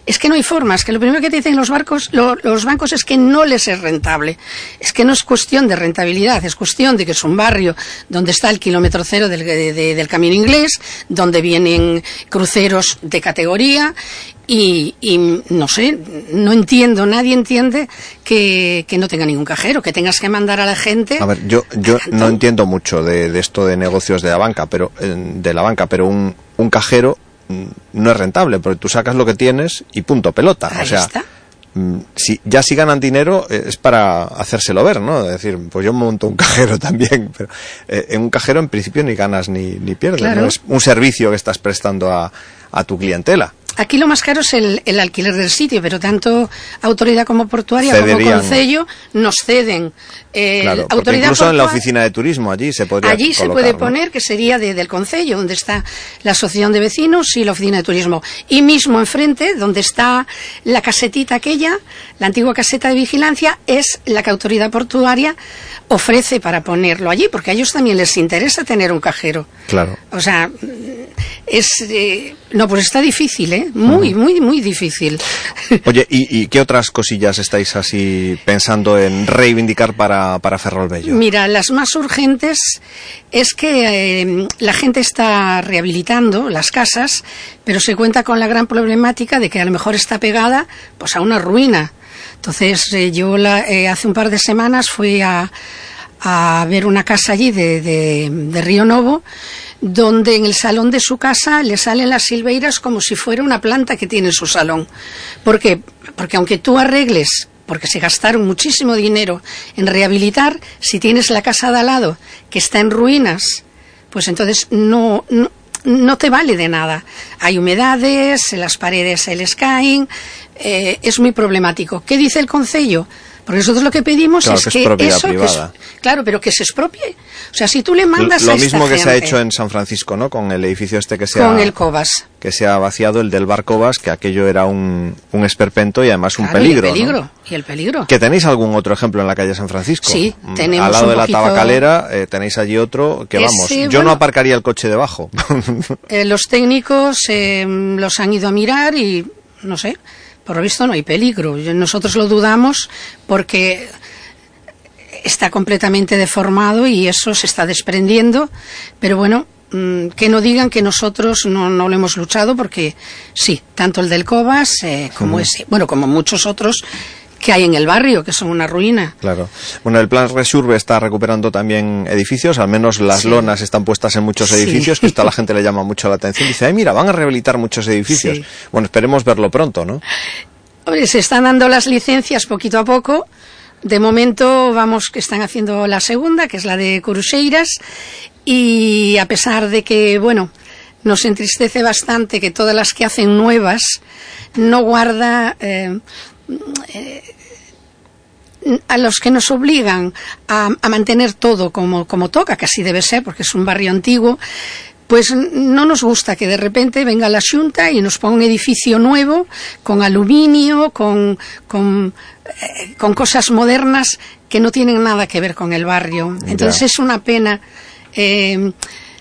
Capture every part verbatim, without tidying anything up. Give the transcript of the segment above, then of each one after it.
Es que no hay forma, es que lo primero que te dicen los, barcos, lo, los bancos es que no les es rentable. Es que no es cuestión de rentabilidad, es cuestión de que es un barrio donde está el kilómetro cero del, de, de, del Camino Inglés, donde vienen cruceros de categoría. Y, y no sé, no entiendo, nadie entiende que, que no tenga ningún cajero, que tengas que mandar a la gente. A ver, yo yo no entiendo mucho de, de esto de negocios de la banca, pero de la banca, pero un, un cajero no es rentable, porque tú sacas lo que tienes y punto pelota. Ahí o sea, está. Si, ya si ganan dinero es para hacérselo ver, ¿no? Es decir, pues yo monto un cajero también, pero eh, en un cajero en principio ni ganas ni, ni pierdes, claro. ¿no? Es un servicio que estás prestando a, a tu clientela. Aquí lo más caro es el, el alquiler del sitio, pero tanto autoridad como portuaria Cederían. como concello nos ceden. Eh, Claro, porque autoridad incluso portua... en la oficina de turismo allí se podría Allí colocar, se puede ¿no? poner, que sería de, del concello, donde está la asociación de vecinos y la oficina de turismo. Y mismo enfrente, donde está la casetita aquella, la antigua caseta de vigilancia, es la que autoridad portuaria ofrece para ponerlo allí, porque a ellos también les interesa tener un cajero. Claro. O sea, es... Eh, no, pues está difícil, ¿eh? Muy, uh-huh. muy, muy difícil. Oye, ¿y, ¿y qué otras cosillas estáis así pensando en reivindicar para, para Ferrolbello? Mira, las más urgentes es que eh, la gente está rehabilitando las casas, pero se cuenta con la gran problemática de que a lo mejor está pegada pues a una ruina. Entonces, eh, yo la, eh, hace un par de semanas fui a, a ver una casa allí de, de, de Río Novo, donde en el salón de su casa le salen las silveiras como si fuera una planta que tiene en su salón. ¿Por qué? Porque aunque tú arregles, porque se gastaron muchísimo dinero en rehabilitar, si tienes la casa de al lado que está en ruinas, pues entonces no, no, no te vale de nada. Hay humedades, las paredes se les caen, eh, es muy problemático. ¿Qué dice el concello? Porque nosotros lo que pedimos claro, es que, que, es propiedad eso, privada. Que es, claro, pero que se expropie. O sea, si tú le mandas lo a esta mismo que gente, se ha hecho en San Francisco, ¿no? Con el edificio este que se con ha, el Cobas, que se ha vaciado, el del bar Cobas, que aquello era un, un esperpento y además un claro, peligro, y el peligro, ¿no? y el peligro. ¿Que tenéis algún otro ejemplo en la calle San Francisco? Sí, tenemos al lado un de la poquito... tabacalera eh, tenéis allí otro que, Ese, vamos, yo bueno, no aparcaría el coche debajo. eh, los técnicos eh, los han ido a mirar y, no sé, por lo visto no hay peligro. Nosotros lo dudamos porque está completamente deformado y eso se está desprendiendo, pero bueno, mmm, que no digan que nosotros no, no lo hemos luchado, porque sí, tanto el del Cobas eh, como uh-huh. ese, bueno, como muchos otros que hay en el barrio, que son una ruina. Claro. Bueno, el plan Resurbe está recuperando también edificios, al menos las sí. lonas están puestas en muchos edificios, sí. que esto a la gente le llama mucho la atención. Dice, ay, mira, van a rehabilitar muchos edificios. Sí. Bueno, esperemos verlo pronto, ¿no? Hombre, se están dando las licencias poquito a poco. De momento vamos que están haciendo la segunda, que es la de Coruxeiras, y a pesar de que, bueno, nos entristece bastante que todas las que hacen nuevas no guarda eh, eh, a los que nos obligan a, a mantener todo como, como toca, que así debe ser, porque es un barrio antiguo. Pues no nos gusta que de repente venga la Xunta y nos ponga un edificio nuevo, con aluminio, con, con, eh, con cosas modernas que no tienen nada que ver con el barrio. Entonces ya. Es una pena eh,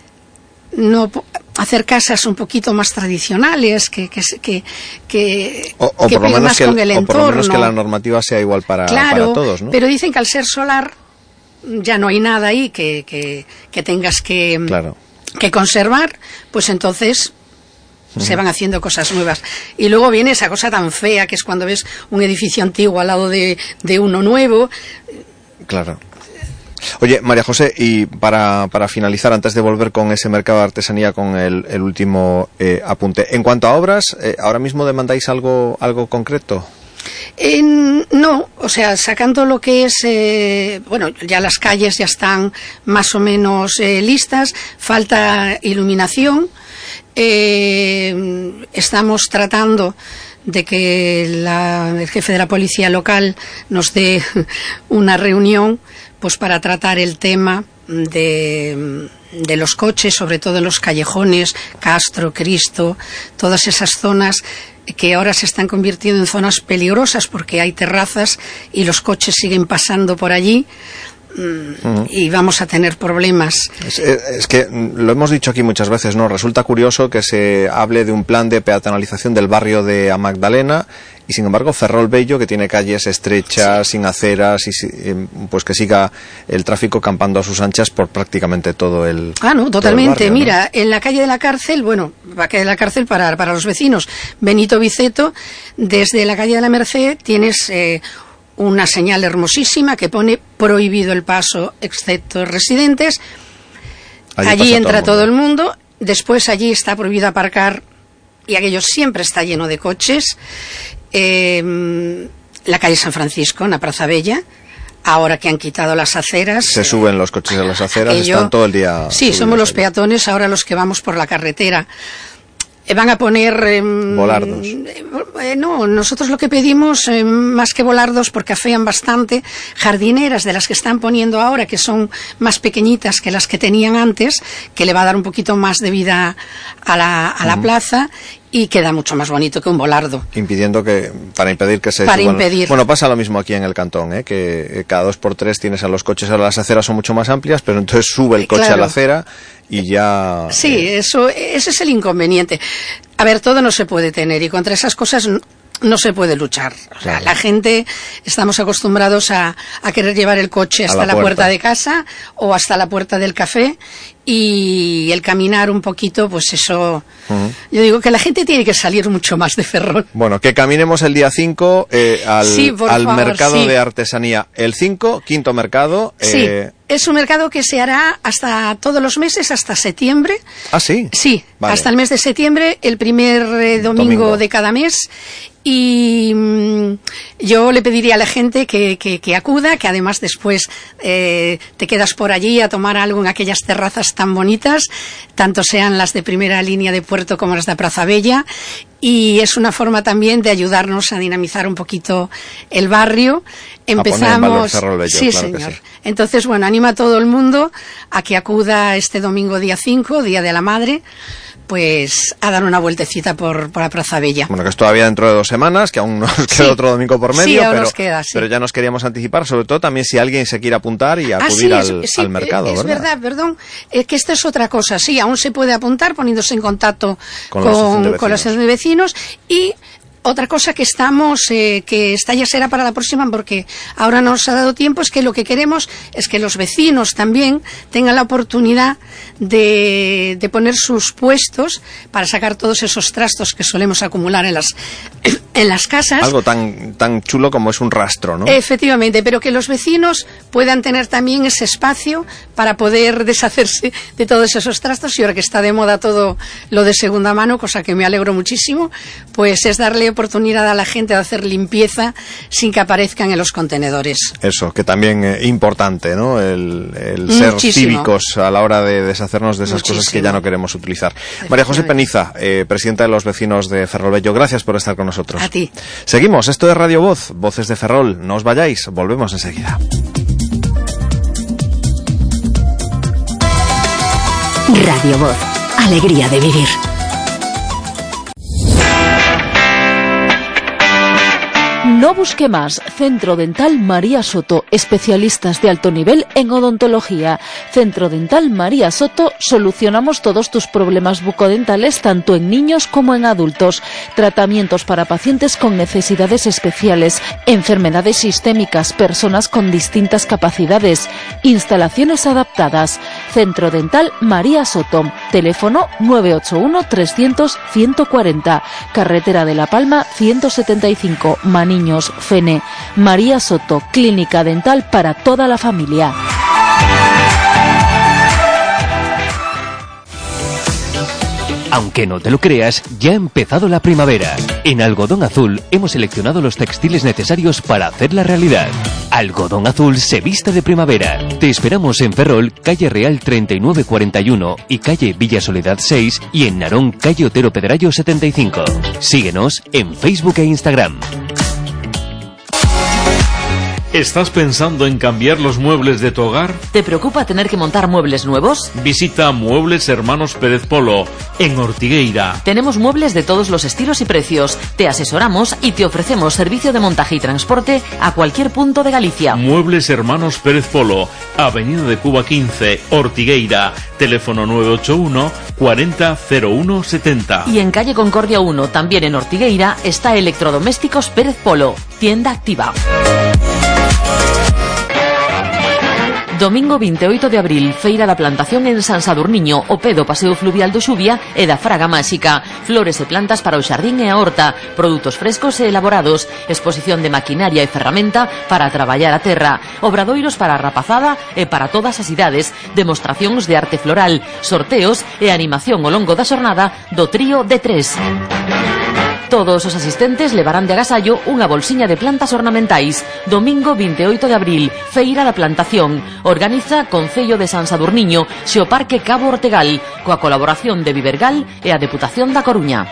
no hacer casas un poquito más tradicionales, que que que que, o, o que por lo menos más que con el, el o entorno. por lo menos que la normativa sea igual para, claro, para todos, ¿no? Pero dicen que al ser solar ya no hay nada ahí que, que, que tengas que... Claro. que conservar, pues entonces uh-huh. se van haciendo cosas nuevas. Y luego viene esa cosa tan fea que es cuando ves un edificio antiguo al lado de, de uno nuevo. Claro. Oye, María José, y para, para finalizar, antes de volver con ese mercado de artesanía, con el, el último eh, apunte. En cuanto a obras, eh, ¿ahora mismo demandáis algo, algo concreto? Eh, no, o sea, sacando lo que es, eh, bueno, ya las calles ya están más o menos eh, listas, falta iluminación, eh, estamos tratando de que la, el jefe de la policía local nos dé una reunión pues para tratar el tema de, de los coches, sobre todo en los callejones, Castro, Cristo, todas esas zonas que ahora se están convirtiendo en zonas peligrosas porque hay terrazas y los coches siguen pasando por allí. Uh-huh. Y vamos a tener problemas. Es, es que lo hemos dicho aquí muchas veces, ¿no? Resulta curioso que se hable de un plan de peatonalización del barrio de A Magdalena y sin embargo Ferrol Bello, que tiene calles estrechas, sí, sin aceras, y pues que siga el tráfico campando a sus anchas por prácticamente todo el Ah, no, totalmente. Barrio, Mira, ¿no? En la calle de la Cárcel, bueno, la calle de la Cárcel para, para los vecinos, Benito Viceto, desde la calle de la Merced tienes eh, una señal hermosísima que pone prohibido el paso excepto residentes. Allí, allí entra todo el, todo el mundo. Después allí está prohibido aparcar y aquello siempre está lleno de coches. Eh, la calle San Francisco, en la Plaza Bella, ahora que han quitado las aceras. Se suben los coches a las aceras, aquello, están todo el día. Sí, somos los allí. Peatones ahora los que vamos por la carretera. Van a poner... Eh, volardos. Eh, no, nosotros lo que pedimos, eh, más que volardos, porque afean bastante, jardineras de las que están poniendo ahora, que son más pequeñitas que las que tenían antes, que le va a dar un poquito más de vida a la, a la uh-huh. plaza, y queda mucho más bonito que un volardo. Impidiendo que, para impedir que se... Para suban, impedir. Bueno, pasa lo mismo aquí en el cantón, ¿eh? Que cada dos por tres tienes a los coches, a las aceras son mucho más amplias, pero entonces sube el coche claro. a la acera y ya... Sí, eh... eso, ese es el inconveniente. A ver, todo no se puede tener y contra esas cosas no, no se puede luchar. O sea, claro. La gente, estamos acostumbrados a, a querer llevar el coche hasta la, la puerta. puerta de casa o hasta la puerta del café, y el caminar un poquito, pues eso... Uh-huh. Yo digo que la gente tiene que salir mucho más de Ferrol. Bueno, que caminemos el día cinco eh, al, sí, al favor, mercado sí. de artesanía. El cinco, quinto mercado. Sí, eh... es un mercado que se hará hasta todos los meses, hasta septiembre. Ah, sí. Sí, vale. Hasta el mes de septiembre, el primer eh, domingo, domingo de cada mes. Y mmm, yo le pediría a la gente que, que, que acuda, que además después eh, te quedas por allí a tomar algo en aquellas terrazas tan bonitas, tanto sean las de primera línea de puerto como las de Plaza Bella, y es una forma también de ayudarnos a dinamizar un poquito el barrio. Empezamos... A poner en valor Ferrol Bello, sí, claro señor. Sí. Entonces, bueno, anima a todo el mundo a que acuda este domingo día cinco, Día de la Madre, pues a dar una vueltecita por, por la Plaza Bella. Bueno, que es todavía dentro de dos semanas, que aún nos queda sí. otro domingo por medio, sí, aún pero, nos queda, sí. pero ya nos queríamos anticipar, sobre todo también si alguien se quiere apuntar y acudir ah, sí, al, es, sí, al mercado, es ¿verdad? verdad, perdón, es que esto es otra cosa, sí, aún se puede apuntar poniéndose en contacto con, con, con la asociación de vecinos. Y otra cosa que estamos, eh, que esta ya será para la próxima porque ahora no nos ha dado tiempo, es que lo que queremos es que los vecinos también tengan la oportunidad de, de poner sus puestos para sacar todos esos trastos que solemos acumular en las, en las casas. Algo tan, tan chulo como es un rastro, ¿no? Efectivamente, pero que los vecinos puedan tener también ese espacio para poder deshacerse de todos esos trastos, y ahora que está de moda todo lo de segunda mano, cosa que me alegro muchísimo, pues es darle oportunidad a la gente de hacer limpieza sin que aparezcan en los contenedores. Eso, que también es eh, importante, ¿no? El, el ser cívicos a la hora de deshacernos de esas Muchísimo. cosas que ya no queremos utilizar. María José Peniza, eh, presidenta de los vecinos de Ferrol Bello, gracias por estar con nosotros. A ti. Seguimos, esto es Radio Voz, Voces de Ferrol. No os vayáis, volvemos enseguida. Radio Voz, alegría de vivir. No busque más. Centro Dental María Soto, especialistas de alto nivel en odontología. Centro Dental María Soto, solucionamos todos tus problemas bucodentales tanto en niños como en adultos. Tratamientos para pacientes con necesidades especiales, enfermedades sistémicas, personas con distintas capacidades, instalaciones adaptadas. Centro Dental María Soto. Teléfono nueve ocho uno trescientos ciento cuarenta. Carretera de La Palma ciento setenta y cinco. Maniño. Fene. María Soto, clínica dental para toda la familia. Aunque no te lo creas, ya ha empezado la primavera. En Algodón Azul hemos seleccionado los textiles necesarios para hacerla realidad. Algodón Azul se viste de primavera. Te esperamos en Ferrol, calle Real treinta y nueve cuarenta y uno y calle Villa Soledad seis, y en Narón, calle Otero Pedrayo setenta y cinco. Síguenos en Facebook e Instagram. ¿Estás pensando en cambiar los muebles de tu hogar? ¿Te preocupa tener que montar muebles nuevos? Visita Muebles Hermanos Pérez Polo, en Ortigueira. Tenemos muebles de todos los estilos y precios. Te asesoramos y te ofrecemos servicio de montaje y transporte a cualquier punto de Galicia. Muebles Hermanos Pérez Polo, Avenida de Cuba quince, Ortigueira. Teléfono nueve ocho uno, cuarenta, cero uno, setenta. Y en calle Concordia uno, también en Ortigueira, está Electrodomésticos Pérez Polo, tienda activa. Domingo veintiocho de abril, Feira da Plantación en San Sadurniño, o pedo paseo fluvial do Xuvia e da Fraga Máxica. Flores e plantas para o xardín e a horta, produtos frescos e elaborados, exposición de maquinaria e ferramenta para traballar a terra, obradoiros para a rapazada e para todas as idades, demostracións de arte floral, sorteos e animación ao longo da xornada do trío de tres. Todos os asistentes levarán de agasallo unha bolsiña de plantas ornamentais. Domingo veintiocho de abril, Feira da Plantación. Organiza Concello de San Sadurniño, Xeoparque Cabo Ortegal, coa colaboración de Vivergal e a Deputación da Coruña.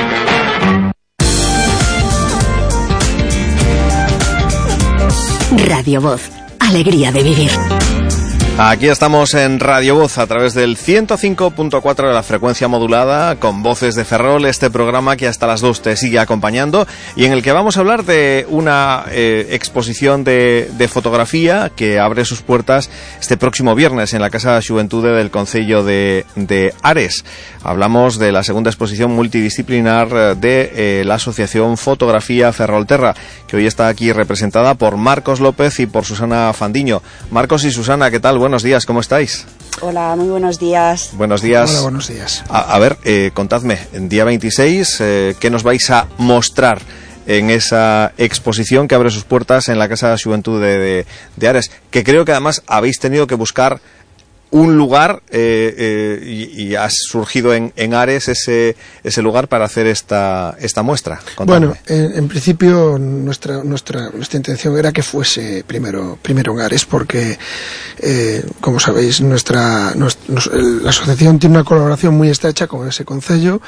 Radio Voz, alegría de vivir. Aquí estamos en Radio Voz a través del ciento cinco punto cuatro de la frecuencia modulada con Voces de Ferrol, este programa que hasta las dos te sigue acompañando y en el que vamos a hablar de una eh, exposición de, de fotografía que abre sus puertas este próximo viernes en la Casa Xuventude del Concello de, de Ares. Hablamos de la segunda exposición multidisciplinar de eh, la Asociación Fotografía Ferrolterra, que hoy está aquí representada por Marcos López y por Susana Fandiño. Marcos y Susana, ¿qué tal? Buenos días, ¿cómo estáis? Hola, muy buenos días. Buenos días. Hola, buenos días. A, a ver, eh, contadme, en día veintiséis, eh, ¿qué nos vais a mostrar en esa exposición que abre sus puertas en la Casa Xuventud de, de, de Ares? Que creo que además habéis tenido que buscar un lugar eh, eh, y, y ha surgido en, en Ares ese, ese lugar para hacer esta, esta muestra. Contadme. Bueno, en, en principio nuestra, nuestra, nuestra intención era que fuese primero, primero en Ares, porque eh, como sabéis nuestra, nos, nos, la asociación tiene una colaboración muy estrecha con ese concello.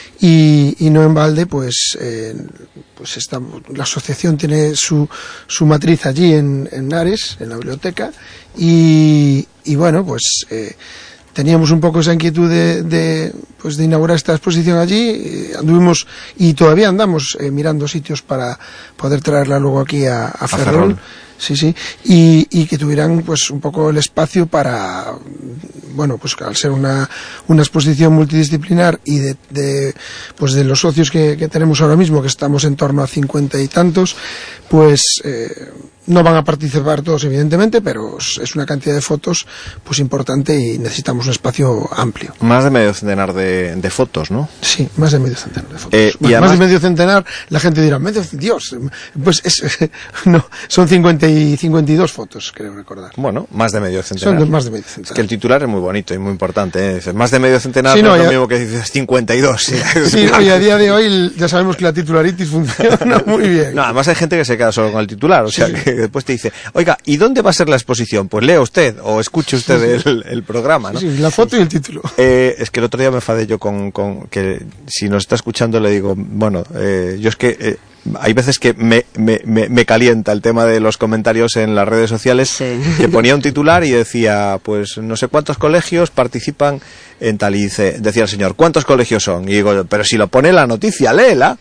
Y, y no en balde, pues, eh, pues esta, la asociación tiene su, su matriz allí en, en Ares, en la biblioteca, y, y bueno, pues eh, teníamos un poco esa inquietud de, de, pues de inaugurar esta exposición allí, eh, anduvimos y todavía andamos eh, mirando sitios para poder traerla luego aquí a, a Ferrol. Ferrol. Sí, sí, y, y que tuvieran pues un poco el espacio para, bueno, pues al ser una, una exposición multidisciplinar y de, de pues de los socios que, que tenemos ahora mismo, que estamos en torno a cincuenta y tantos, pues eh, no van a participar todos evidentemente, pero es una cantidad de fotos pues importante y necesitamos un espacio amplio. Más de medio centenar de, de fotos, ¿no? Sí, más de medio centenar de fotos. Eh, bueno, y además... Más de medio centenar, la gente dirá, medio, Dios, pues es, no, son cincuenta y cincuenta y dos fotos, creo recordar. Bueno, más de medio centenar. Son de más de medio centenar. Es que el titular es muy bonito y muy importante, ¿eh? Dices, más de medio centenar, sí, no, no es ya... lo mismo que dices cincuenta y dos. Sí, sí, y a día de hoy ya sabemos que la titularitis funciona muy bien. No, además hay gente que se queda solo con el titular, o sea, sí, que después te dice, oiga, ¿y dónde va a ser la exposición? Pues lea usted o escuche usted sí, el, el programa, ¿no? Sí, la foto y el título. Eh, es que el otro día me enfadé yo con, con que si nos está escuchando le digo, bueno, eh, yo es que eh, hay veces que me, me, me, me calienta el tema de los comentarios en las redes sociales, sí, que ponía un titular y decía, pues no sé cuántos colegios participan en tal, y dice, decía el señor, ¿cuántos colegios son? Y digo, pero si lo pone la noticia, léela.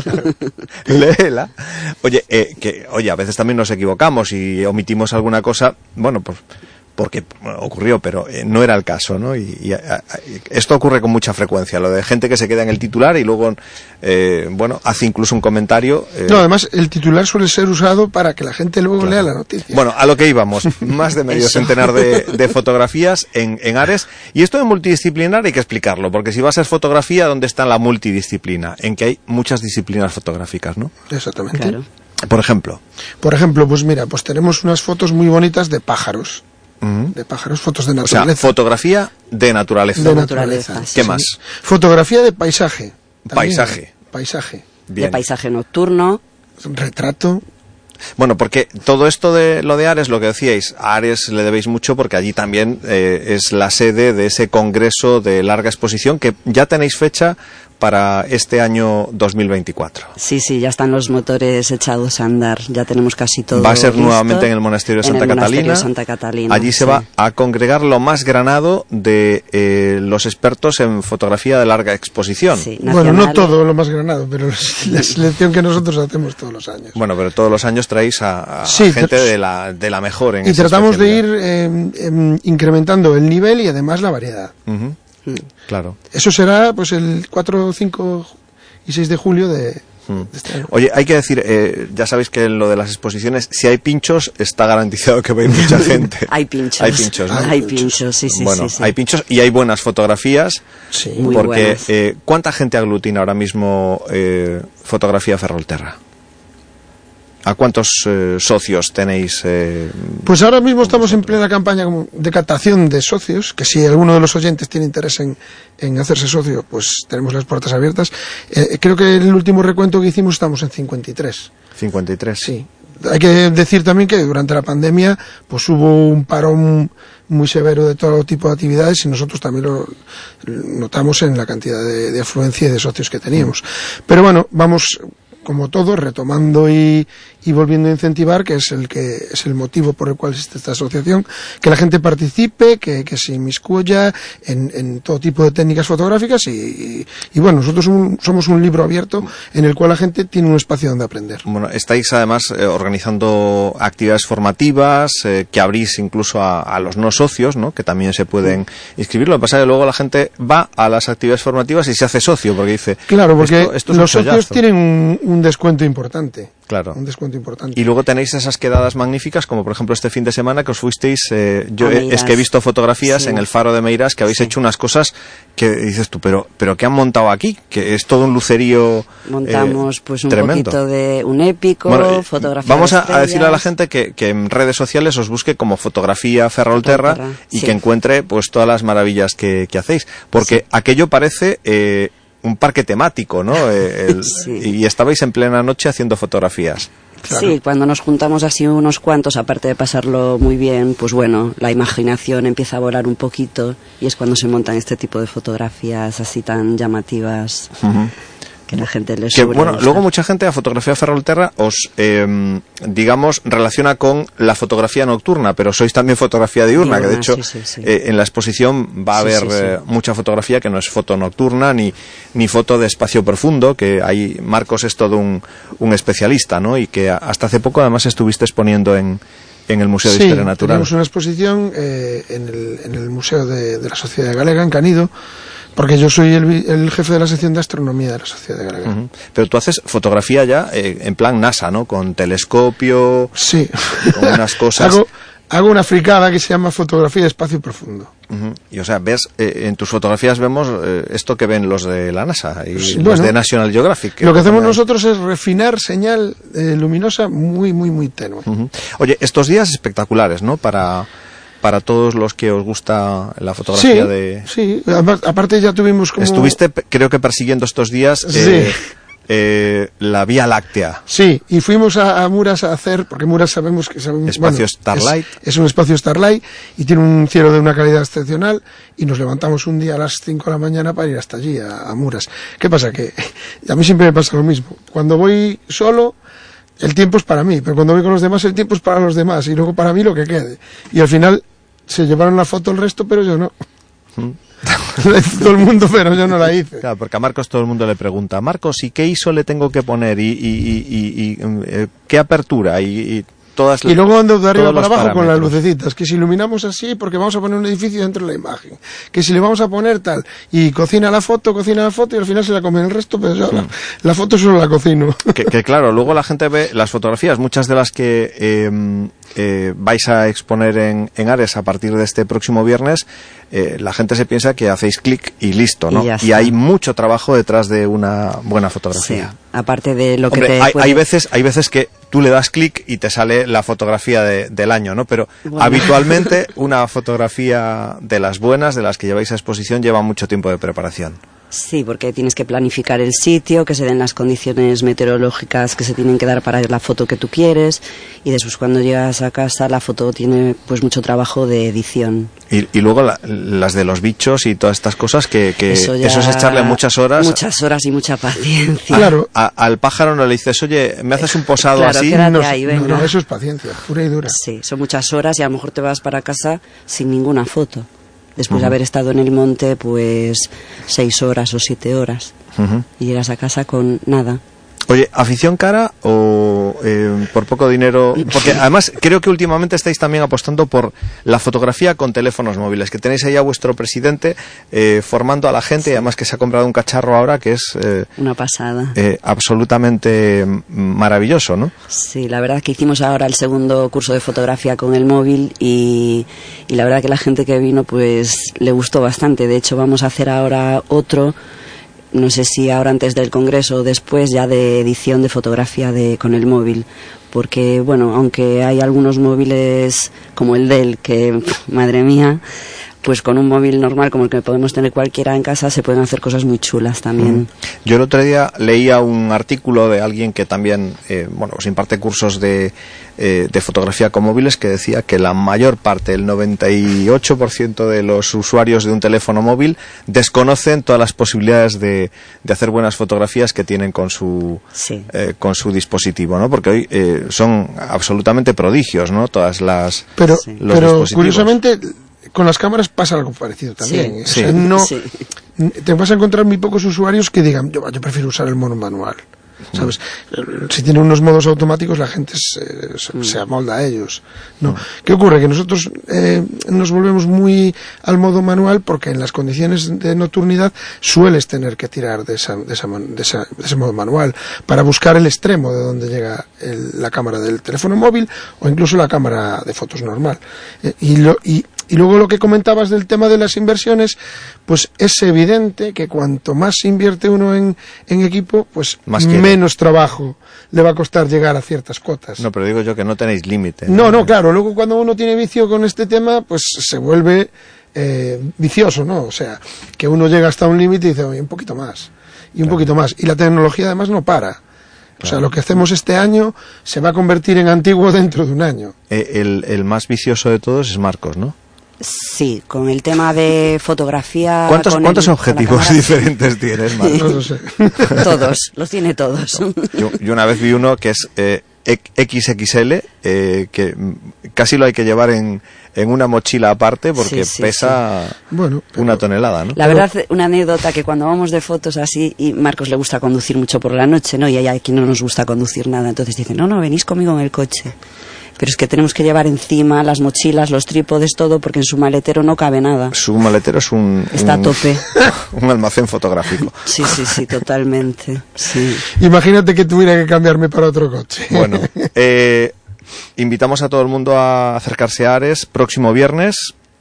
Léela. Oye, eh, que, oye, a veces también nos equivocamos y omitimos alguna cosa, bueno, pues porque bueno, ocurrió, pero eh, no era el caso, ¿no? Y, y a, a, esto ocurre con mucha frecuencia, lo de gente que se queda en el titular y luego, eh, bueno, hace incluso un comentario. Eh... No, además el titular suele ser usado para que la gente luego claro. lea la noticia. Bueno, a lo que íbamos, más de medio centenar de, de fotografías en, en Ares, y esto de multidisciplinar hay que explicarlo, porque si va a ser fotografía, ¿dónde está la multidisciplina? En que hay muchas disciplinas fotográficas, ¿no? Exactamente. Claro. Por ejemplo. Por ejemplo, pues mira, pues tenemos unas fotos muy bonitas de pájaros. De pájaros, fotos de naturaleza. O sea, fotografía de naturaleza. De naturaleza. ¿Qué sí. más? Fotografía de paisaje. También. Paisaje. Paisaje. Bien. De paisaje nocturno. Retrato. Bueno, porque todo esto de lo de Ares, lo que decíais, a Ares le debéis mucho porque allí también eh, es la sede de ese congreso de larga exposición que ya tenéis fecha para este año dos mil veinticuatro. Sí, sí, ya están los motores echados a andar, ya tenemos casi todo. Va a ser listo, nuevamente en el Monasterio de Santa, en el Catalina. Monasterio Santa Catalina. Allí se sí. va a congregar lo más granado de eh, los expertos en fotografía de larga exposición. Sí, bueno, no todo lo más granado, pero la selección que nosotros hacemos todos los años. Bueno, pero todos los años traéis a, a sí, gente de la, de la mejor en y esa tratamos de ir especialidad. eh, eh, incrementando el nivel y además la variedad. Uh-huh. Mm. Claro. Eso será pues el cuatro, cinco y seis de julio de, mm. de este año. Oye, hay que decir, eh, ya sabéis que en lo de las exposiciones, si hay pinchos, está garantizado que va a ir mucha gente. Hay pinchos. Hay pinchos, ¿no? Hay pinchos, sí, sí, bueno, sí, sí. hay pinchos y hay buenas fotografías. Sí, muy porque, buenas. eh, ¿cuánta gente aglutina ahora mismo eh, Fotografía Ferrolterra? ¿A cuántos eh, socios tenéis? Eh, pues ahora mismo estamos en plena campaña de captación de socios, que si alguno de los oyentes tiene interés en, en hacerse socio, pues tenemos las puertas abiertas. Eh, creo que en el último recuento que hicimos estamos en cincuenta y tres. cincuenta y tres. Sí. Hay que decir también que durante la pandemia pues hubo un parón muy severo de todo tipo de actividades y nosotros también lo notamos en la cantidad de, de afluencia y de socios que teníamos. Pero bueno, vamos como todo, retomando y, y volviendo a incentivar, que es el que es el motivo por el cual existe esta asociación, que la gente participe, que, que se inmiscuya en, en todo tipo de técnicas fotográficas y, y, y bueno, nosotros un, somos un libro abierto en el cual la gente tiene un espacio donde aprender. Bueno, estáis además eh, organizando actividades formativas eh, que abrís incluso a, a los no socios, ¿no? Que también se pueden inscribir. Lo que pasa es que luego la gente va a las actividades formativas y se hace socio, porque dice... Claro, porque esto, esto es los socios chollazo. tienen un, un descuento importante. Claro. Un descuento importante. Y luego tenéis esas quedadas magníficas, como por ejemplo este fin de semana que os fuisteis, eh, yo A he, Meirás. es que he visto fotografías Sí. en el Faro de Meirás que habéis Sí. hecho unas cosas que dices tú, pero pero ¿qué han montado aquí? Que es todo un lucerío Montamos eh, pues un tremendo. poquito de un épico, Bueno, eh, fotografía vamos de a, a decirle a la estrellas. gente que, que en redes sociales os busque como Fotografía Ferrolterra Ferrolterra, y sí. que encuentre pues todas las maravillas que, que hacéis, porque Sí. aquello parece eh, un parque temático, ¿no? Eh, el- Sí. Y estabais en plena noche haciendo fotografías. Claro. Sí, cuando nos juntamos así unos cuantos, aparte de pasarlo muy bien, pues bueno, la imaginación empieza a volar un poquito y es cuando se montan este tipo de fotografías así tan llamativas Uh-huh. que la gente les Que suele bueno, gustar. luego mucha gente a Fotografía Ferrolterra os, eh, digamos, relaciona con la fotografía nocturna, pero sois también fotografía diurna, que de Diurna, hecho sí, sí, sí. eh, en la exposición va a Sí, haber sí, sí. eh, mucha fotografía que no es foto nocturna ni, ni foto de espacio profundo, que ahí Marcos es todo un, un especialista, ¿no? Y que hasta hace poco además estuviste exponiendo en, en el Museo de Sí, Historia Natural. tenemos una exposición eh, en, el, en el Museo de, de la Sociedad Galega, en Canido, porque yo soy el, vi- el jefe de la sección de astronomía de la Sociedad Galega. Ujú. Pero tú haces fotografía ya eh, en plan NASA, ¿no? Con telescopio, Sí. con unas cosas... hago, hago una fricada que se llama fotografía de espacio profundo. Ujú. Y o sea, ves, eh, en tus fotografías vemos eh, esto que ven los de la NASA y Sí, los bueno, de National Geographic. que Lo que hacemos ponen ahí. nosotros es refinar señal eh, luminosa muy, muy, muy tenue. Ujú. Oye, estos días espectaculares, ¿no? Para, para todos los que os gusta la Sí, fotografía de... sí. Apa- Aparte ya tuvimos como... Estuviste, pe- creo que persiguiendo estos días eh, eh, la Vía Láctea. Sí, y fuimos a, a Muras a hacer, porque Muras sabemos que sabemos, Espacio bueno, Starlight. Es, es un espacio Starlight y tiene un cielo de una calidad excepcional y nos levantamos un día a las cinco de la mañana para ir hasta allí, a, a Muras. ¿Qué pasa? Que a mí siempre me pasa lo mismo. Cuando voy solo, el tiempo es para mí, pero cuando voy con los demás, el tiempo es para los demás y luego para mí lo que quede. Y al final se llevaron la foto el resto, pero yo no. La hizo todo el mundo, pero yo no la hice. Claro, porque a Marcos todo el mundo le pregunta, Marcos, ¿y qué I S O le tengo que poner? ¿Y, y, y, y- y, eh, qué apertura? Y, y todas Y luego ando de arriba todos para los abajo con las parámetros. lucecitas, que si iluminamos así porque vamos a poner un edificio dentro de la imagen, que si le vamos a poner tal, y cocina la foto, cocina la foto y al final se la comen el resto, pero yo la, la foto solo la cocino. Que, que claro, luego la gente ve las fotografías, muchas de las que eh, eh, vais a exponer en, en Ares a partir de este próximo viernes, eh, la gente se piensa que hacéis clic y listo, ¿no? Y ya Y, está. hay mucho trabajo detrás de una buena fotografía. Sí, aparte de lo que Hombre, te hay, puede- hay veces, hay veces que tú le das clic y te sale la fotografía de- del año, ¿no? Pero Bueno. habitualmente una fotografía de las buenas, de las que lleváis a exposición, lleva mucho tiempo de preparación. Sí, porque tienes que planificar el sitio, que se den las condiciones meteorológicas que se tienen que dar para la foto que tú quieres, y después cuando llegas a casa la foto tiene pues mucho trabajo de edición. Y, y luego la, las de los bichos y todas estas cosas que, que eso, eso es echarle muchas horas. Muchas horas y mucha paciencia. A, claro. A, al pájaro no le dices, oye, ¿me haces un posado claro, así? No, ahí, no, no, eso es paciencia, pura y dura. Sí, son muchas horas y a lo mejor te vas para casa sin ninguna foto. Después uh-huh. de haber estado en el monte, pues seis horas o siete horas. Uh-huh. Y llegas a casa con nada. Oye, ¿afición cara o eh, por poco dinero? Porque además creo que últimamente estáis también apostando por la fotografía con teléfonos móviles, que tenéis ahí a vuestro presidente eh, formando a la gente, y además que se ha comprado un cacharro ahora que es... Eh, una pasada. Eh, absolutamente maravilloso, ¿no? Sí, la verdad que hicimos ahora el segundo curso de fotografía con el móvil y, y la verdad que la gente que vino pues le gustó bastante. De hecho vamos a hacer ahora otro... no sé si ahora antes del congreso o después, ya de edición de fotografía de con el móvil, porque bueno, aunque hay algunos móviles como el Dell que madre mía, pues con un móvil normal como el que podemos tener cualquiera en casa se pueden hacer cosas muy chulas también. Mm. Yo el otro día leía un artículo de alguien que también eh, bueno, pues imparte cursos de, eh, de fotografía con móviles, que decía que la mayor parte, el noventa y ocho por ciento de los usuarios de un teléfono móvil desconocen todas las posibilidades de, de hacer buenas fotografías que tienen con su sí. eh, con su dispositivo, ¿no? Porque hoy eh, son absolutamente prodigios, ¿no? Todas las pero, sí. los pero dispositivos. Curiosamente con las cámaras pasa algo parecido también. Sí, o sea, sí. no, sí. Te vas a encontrar muy pocos usuarios que digan, yo, yo prefiero usar el modo manual. ¿Sabes? Mm. Si tiene unos modos automáticos, la gente se, se, mm. se amolda a ellos, ¿no? Mm. ¿Qué ocurre? Que nosotros eh, nos volvemos muy al modo manual porque en las condiciones de nocturnidad sueles tener que tirar de, esa, de, esa, de, esa, de ese modo manual para buscar el extremo de donde llega el, la cámara del teléfono móvil o incluso la cámara de fotos normal. Eh, y, lo, y Y luego lo que comentabas del tema de las inversiones, pues es evidente que cuanto más invierte uno en, en equipo, pues más menos trabajo le va a costar llegar a ciertas cotas. No, pero digo yo que no tenéis límite. No, no, no, claro. Luego cuando uno tiene vicio con este tema, pues se vuelve eh, vicioso, ¿no? O sea, que uno llega hasta un límite y dice, oye, un poquito más, y un claro. poquito más. Y la tecnología además no para. O sea, lo que hacemos este año se va a convertir en antiguo dentro de un año. Eh, el, el más vicioso de todos es Marcos, ¿no? Sí, con el tema de fotografía... ¿Cuántos, con ¿cuántos el, objetivos diferentes tienes, Marcos? No lo sé. Todos, los tiene todos. Yo, yo una vez vi uno que es eh, equis equis ele, eh, que casi lo hay que llevar en, en una mochila aparte porque sí, sí, pesa sí. Bueno, pero, una tonelada, ¿no? La verdad, una anécdota, que cuando vamos de fotos así, y Marcos le gusta conducir mucho por la noche, ¿no? Y hay aquí no nos gusta conducir nada, entonces dicen, no, no, venís conmigo en el coche. Pero es que tenemos que llevar encima las mochilas, los trípodes, todo, porque en su maletero no cabe nada. Su maletero es un... Está un, a tope. Un almacén fotográfico. Sí, sí, sí, totalmente. Sí. Imagínate que tuviera que cambiarme para otro coche. Bueno, eh, invitamos a todo el mundo a acercarse a Ares próximo viernes.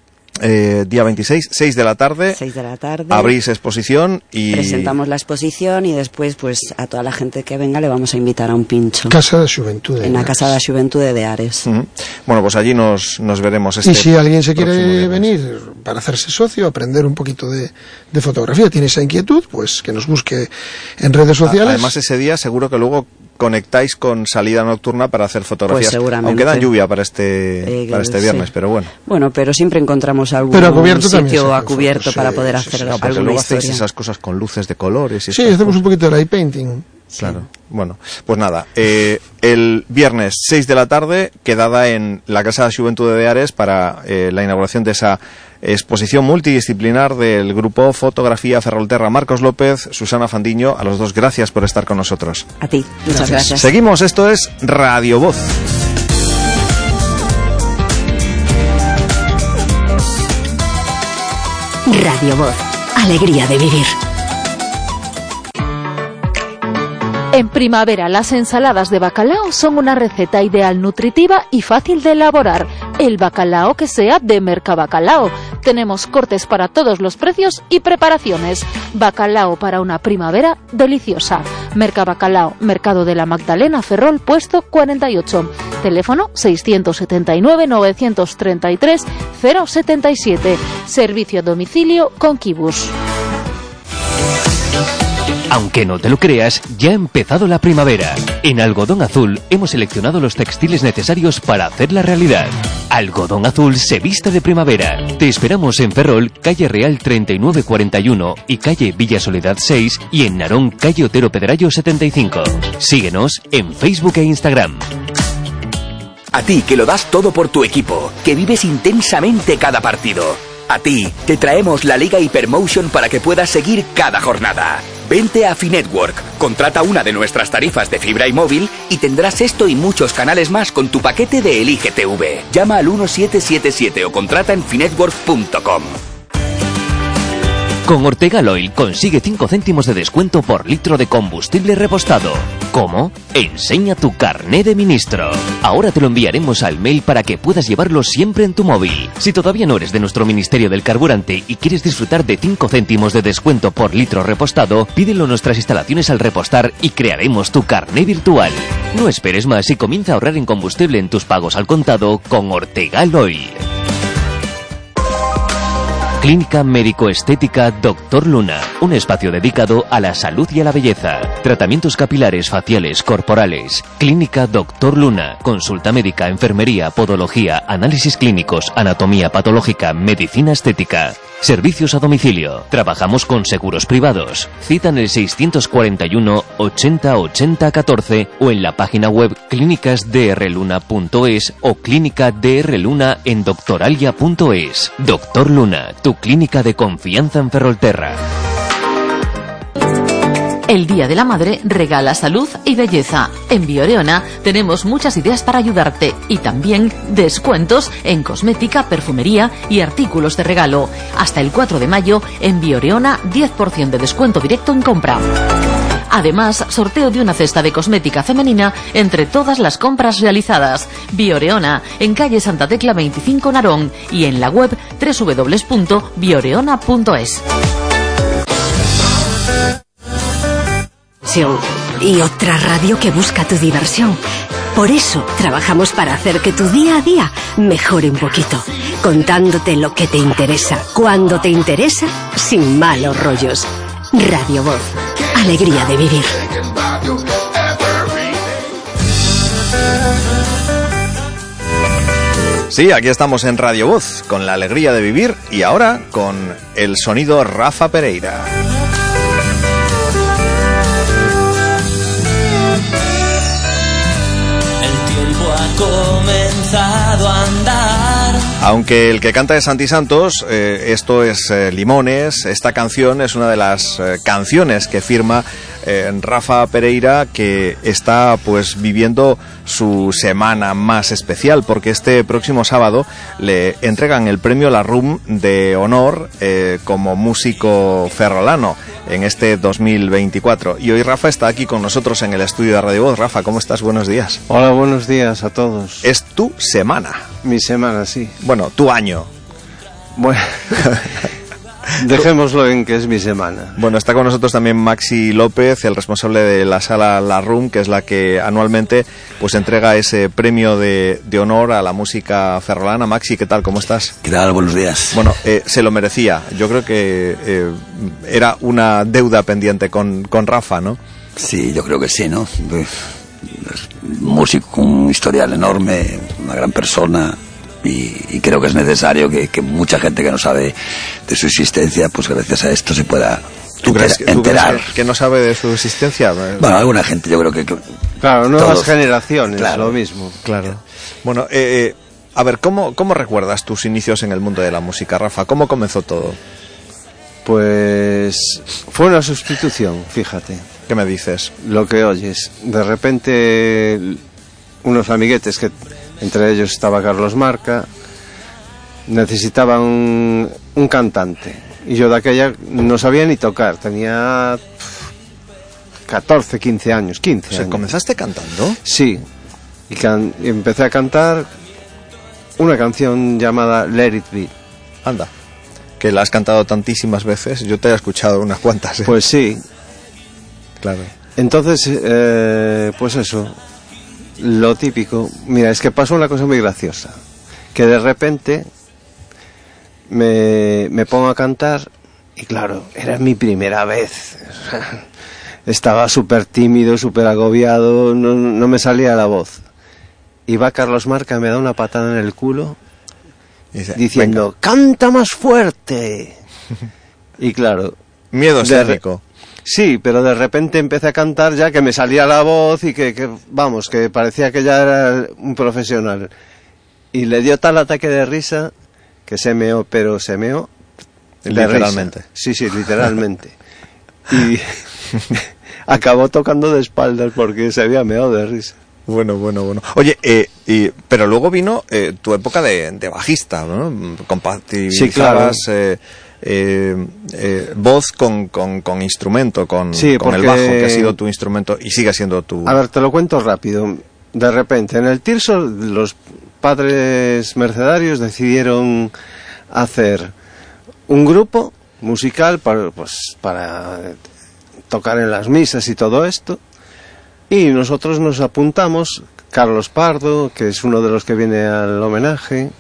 Eh, día veintiséis, seis de la tarde. seis de la tarde. Abrís exposición y... Presentamos la exposición y después, pues, a toda la gente que venga le vamos a invitar a un pincho. Casa de Xuventude. En la Casa de Xuventude de Ares. Uh-huh. Bueno, pues allí nos, nos veremos este Y si alguien se quiere venir para hacerse socio, aprender un poquito de, de fotografía, tiene esa inquietud, pues que nos busque en redes sociales. Además, ese día seguro que luego conectáis con salida nocturna para hacer fotografías, pues seguramente. Aunque da lluvia para este eh, para este viernes, sí. Pero bueno. Bueno, pero siempre encontramos algún pero a cubierto sitio a cubierto fotos, para sí, poder sí, hacer sí, alguna sí, porque luego historia. hacéis esas cosas con luces de colores y sí, hacemos cosas. Un poquito de light painting. Claro, sí. Bueno, pues nada, eh, el viernes seis de la tarde, quedada en la Casa de Xuventude de Ares para eh, la inauguración de esa exposición multidisciplinar del grupo Fotografía Ferrolterra. Marcos López, Susana Fandiño, a los dos gracias por estar con nosotros. A ti, muchas gracias. gracias. Seguimos, esto es Radio Voz. Radio Voz, alegría de vivir. En primavera, las ensaladas de bacalao son una receta ideal, nutritiva y fácil de elaborar. El bacalao que sea de Mercabacalao. Tenemos cortes para todos los precios y preparaciones. Bacalao para una primavera deliciosa. Mercabacalao, Mercado de la Magdalena, Ferrol, puesto cuarenta y ocho. Teléfono seiscientos setenta y nueve, novecientos treinta y tres, cero setenta y siete. Servicio a domicilio con Kibus. Aunque no te lo creas, ya ha empezado la primavera. En Algodón Azul hemos seleccionado los textiles necesarios para hacerla realidad. Algodón Azul se viste de primavera. Te esperamos en Ferrol, calle Real treinta y nueve cuarenta y uno y calle Villa Soledad seis, y en Narón, calle Otero Pedrayo setenta y cinco. Síguenos en Facebook e Instagram. A ti, que lo das todo por tu equipo, que vives intensamente cada partido. A ti, te traemos la Liga Hypermotion para que puedas seguir cada jornada. Vente a Finetwork, contrata una de nuestras tarifas de fibra y móvil y tendrás esto y muchos canales más con tu paquete de Elige T V. Llama al uno siete siete siete o contrata en finetwork punto com. Con Ortegal Oil consigue cinco céntimos de descuento por litro de combustible repostado. ¿Cómo? Enseña tu carné de ministro. Ahora te lo enviaremos al mail para que puedas llevarlo siempre en tu móvil. Si todavía no eres de nuestro Ministerio del Carburante y quieres disfrutar de cinco céntimos de descuento por litro repostado, pídelo en nuestras instalaciones al repostar y crearemos tu carné virtual. No esperes más y comienza a ahorrar en combustible en tus pagos al contado con Ortegal Oil. Clínica Médico-Estética Doctor Luna, un espacio dedicado a la salud y a la belleza. Tratamientos capilares, faciales, corporales. Clínica Doctor Luna, consulta médica, enfermería, podología, análisis clínicos, anatomía patológica, medicina estética. Servicios a domicilio. Trabajamos con seguros privados. Cita en el seiscientos cuarenta y uno ochenta ochenta catorce o en la página web clínicas d r luna punto es o clínica d r luna en doctoralia punto es. Doctor Luna, tu clínica de confianza en Ferrolterra. El Día de la Madre regala salud y belleza. En Bioreona tenemos muchas ideas para ayudarte y también descuentos en cosmética, perfumería y artículos de regalo. Hasta el cuatro de mayo en Bioreona diez por ciento de descuento directo en compra. Además, sorteo de una cesta de cosmética femenina entre todas las compras realizadas. Bioreona, en calle Santa Tecla veinticinco Narón y en la web doble u doble u doble u punto bioreona punto es. Y otra radio que busca tu diversión. Por eso trabajamos para hacer que tu día a día mejore un poquito, contándote lo que te interesa, cuando te interesa, sin malos rollos. Radio Voz, alegría de vivir. Sí, aquí estamos en Radio Voz, con la alegría de vivir y ahora con el sonido Rafa Pereira. Comenzado a andar. Aunque el que canta es Santi Santos, eh, esto es eh, Limones. Esta canción es una de las eh, canciones que firma eh, Rafa Pereira, que está pues viviendo su semana más especial, porque este próximo sábado le entregan el premio La Rum de honor eh, como músico ferrolano en este dos mil veinticuatro. Y hoy Rafa está aquí con nosotros en el estudio de Radio Voz. Rafa, ¿cómo estás? Buenos días. Hola, buenos días a todos. Es tu semana. Mi semana, sí. Bueno, tu año. Bueno, dejémoslo en que es mi semana. Bueno, está con nosotros también Maxi López, el responsable de la sala La Rum, que es la que anualmente pues entrega ese premio de, de honor a la música ferrolana. Maxi, ¿qué tal? ¿Cómo estás? ¿Qué tal? Buenos días. Bueno, eh, se lo merecía. Yo creo que eh, era una deuda pendiente con, con Rafa, ¿no? Sí, yo creo que sí, ¿no? Músico con un historial enorme, una gran persona, y, y creo que es necesario que, que mucha gente que no sabe de su existencia, pues gracias a esto se pueda ¿Tú crees, que, enterar. ¿tú crees que, que no sabe de su existencia? Bueno, alguna gente yo creo que... que claro, nuevas todos, generaciones, claro, lo mismo. Claro. Bueno, eh, eh, a ver, ¿cómo, ¿cómo recuerdas tus inicios en el mundo de la música, Rafa? ¿Cómo comenzó todo? Pues fue una sustitución, fíjate. ¿Qué me dices? Lo que oyes. De repente, unos amiguetes, que entre ellos estaba Carlos Marca, necesitaban un, un cantante. Y yo de aquella no sabía ni tocar. Tenía catorce, quince años. quince o sea, años. ¿Comenzaste cantando? Sí. Y, can, y empecé a cantar una canción llamada Let It Be. Anda. Que la has cantado tantísimas veces. Yo te he escuchado unas cuantas, ¿eh? Pues sí. Claro. Entonces, eh, pues eso, lo típico. Mira, es que pasó una cosa muy graciosa, que de repente me, me pongo a cantar y claro, era mi primera vez. estaba súper tímido, súper agobiado, no, no me salía la voz. Y va Carlos Marca, me da una patada en el culo, dice, diciendo, venga, ¡canta más fuerte! Y claro... Miedo escénico. Sí, pero de repente empecé a cantar ya que me salía la voz y que, que, vamos, que parecía que ya era un profesional. Y le dio tal ataque de risa que se meó, pero se meó de literalmente. Risa. Sí, sí, literalmente. Y acabó tocando de espaldas porque se había meado de risa. Bueno, bueno, bueno. Oye, eh, y, pero luego vino eh, tu época de, de bajista, ¿no? Compatibilizabas sí, claro. eh, eh, eh, voz con, con, con instrumento, con, sí, con el bajo, que ha sido tu instrumento y sigue siendo tu... A ver, te lo cuento rápido. De repente, en el Tirso, los padres mercedarios decidieron hacer un grupo musical para, pues, para tocar en las misas y todo esto. Y nosotros nos apuntamos, Carlos Pardo, que es uno de los que viene al homenaje,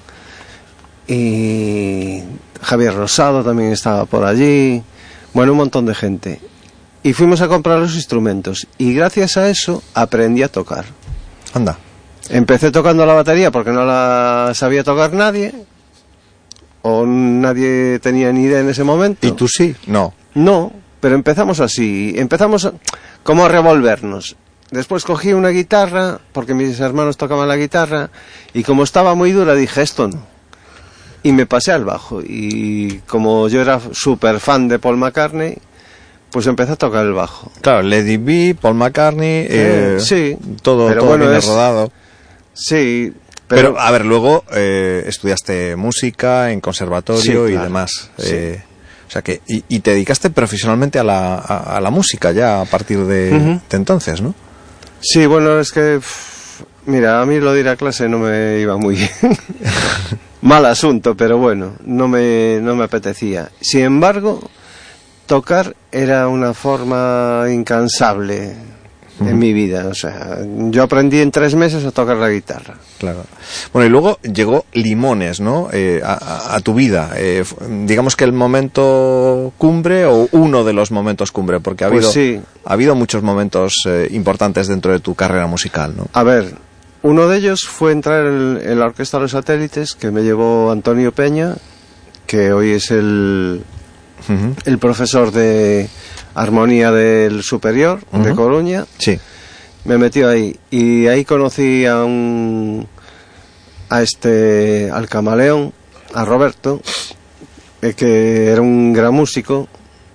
y Javier Rosado también estaba por allí, bueno, un montón de gente. Y fuimos a comprar los instrumentos, y gracias a eso aprendí a tocar. Anda. Empecé tocando la batería porque no la sabía tocar nadie, o nadie tenía ni idea en ese momento. ¿Y tú sí? No. No, pero empezamos así, empezamos a, como a revolvernos. Después cogí una guitarra, porque mis hermanos tocaban la guitarra, y como estaba muy dura dije, esto no. Y me pasé al bajo, y como yo era súper fan de Paul McCartney, pues empecé a tocar el bajo. Claro, Lady B, Paul McCartney, eh, sí, todo, pero todo bueno, bien es, rodado. Sí, pero... pero a ver, luego eh, estudiaste música en conservatorio, sí, claro, y demás. Sí. Eh, o sea que, y, y te dedicaste profesionalmente a la, a, a la música ya a partir de, uh-huh. de entonces, ¿no? Sí, bueno, es que, pff, mira, a mí lo de ir a clase no me iba muy bien. Mal asunto, pero bueno, no me, no me apetecía. Sin embargo, tocar era una forma incansable uh-huh. en mi vida. O sea, yo aprendí en tres meses a tocar la guitarra. Claro. Bueno, y luego llegó Limones, ¿no? Eh, a, a tu vida. Eh, digamos que el momento cumbre o uno de los momentos cumbre, porque ha habido, pues sí. ha habido muchos momentos eh, importantes dentro de tu carrera musical, ¿no? A ver, uno de ellos fue entrar en, en la Orquesta de los Satélites, que me llevó Antonio Peña, que hoy es el, uh-huh. el profesor de armonía del Superior uh-huh. de Coruña. Sí. Me metió ahí y ahí conocí a un a este al camaleón, a Roberto, eh, que era un gran músico,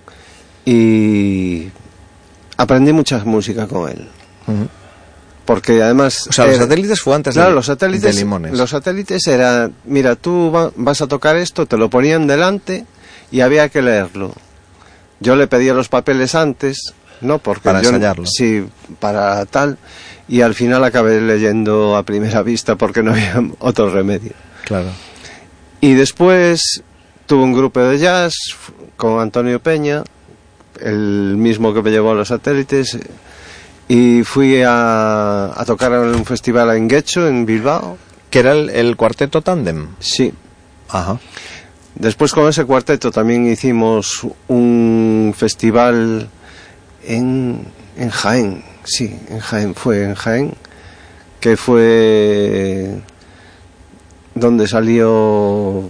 y aprendí mucha música con él. Uh-huh. Porque además, o sea, los satélites fue antes claro, de, los satélites, de Limones. Los satélites era, mira, tú va, vas a tocar esto, te lo ponían delante y había que leerlo. Yo le pedía los papeles antes, ¿no? Porque para yo, ensayarlo. Sí, para tal, y al final acabé leyendo a primera vista porque no había otro remedio. Claro. Y después tuve un grupo de jazz con Antonio Peña, el mismo que me llevó a los satélites, y fui a, a tocar en un festival en Guecho, en Bilbao. ¿Que era el, el cuarteto tándem? Sí. Ajá. Después con ese cuarteto también hicimos un festival en, en Jaén, sí, en Jaén, fue en Jaén, que fue donde salió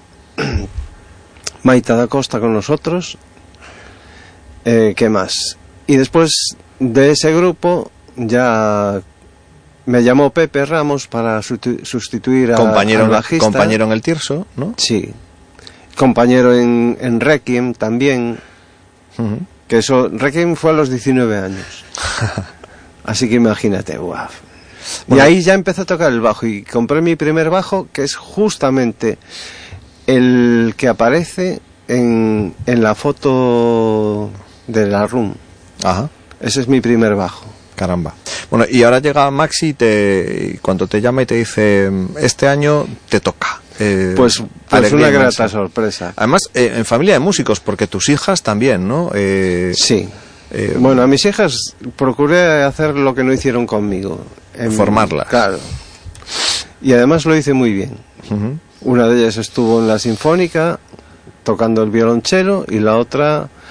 Maita da Costa con nosotros. Eh, ¿Qué más? Y después de ese grupo ya me llamó Pepe Ramos para sustituir a, compañero, al bajista. Compañero en el Tirso, ¿no? Sí. Compañero en, en Requiem también. Uh-huh. Que eso, Requiem fue a los diecinueve años. Así que imagínate, guau. Bueno, y ahí ya empecé a tocar el bajo y compré mi primer bajo, que es justamente el que aparece en, en la foto de la room. Ajá. Ese es mi primer bajo. Caramba. Bueno, y ahora llega Maxi y te, y cuando te llama y te dice, este año te toca. Eh, pues pues una grata sorpresa. Además, eh, en familia de músicos, porque tus hijas también, ¿no? Eh, sí. Eh, bueno, a mis hijas procuré hacer lo que no hicieron conmigo. En, formarlas. Claro. Y además lo hice muy bien. Uh-huh. Una de ellas estuvo en la Sinfónica, tocando el violonchelo, y la otra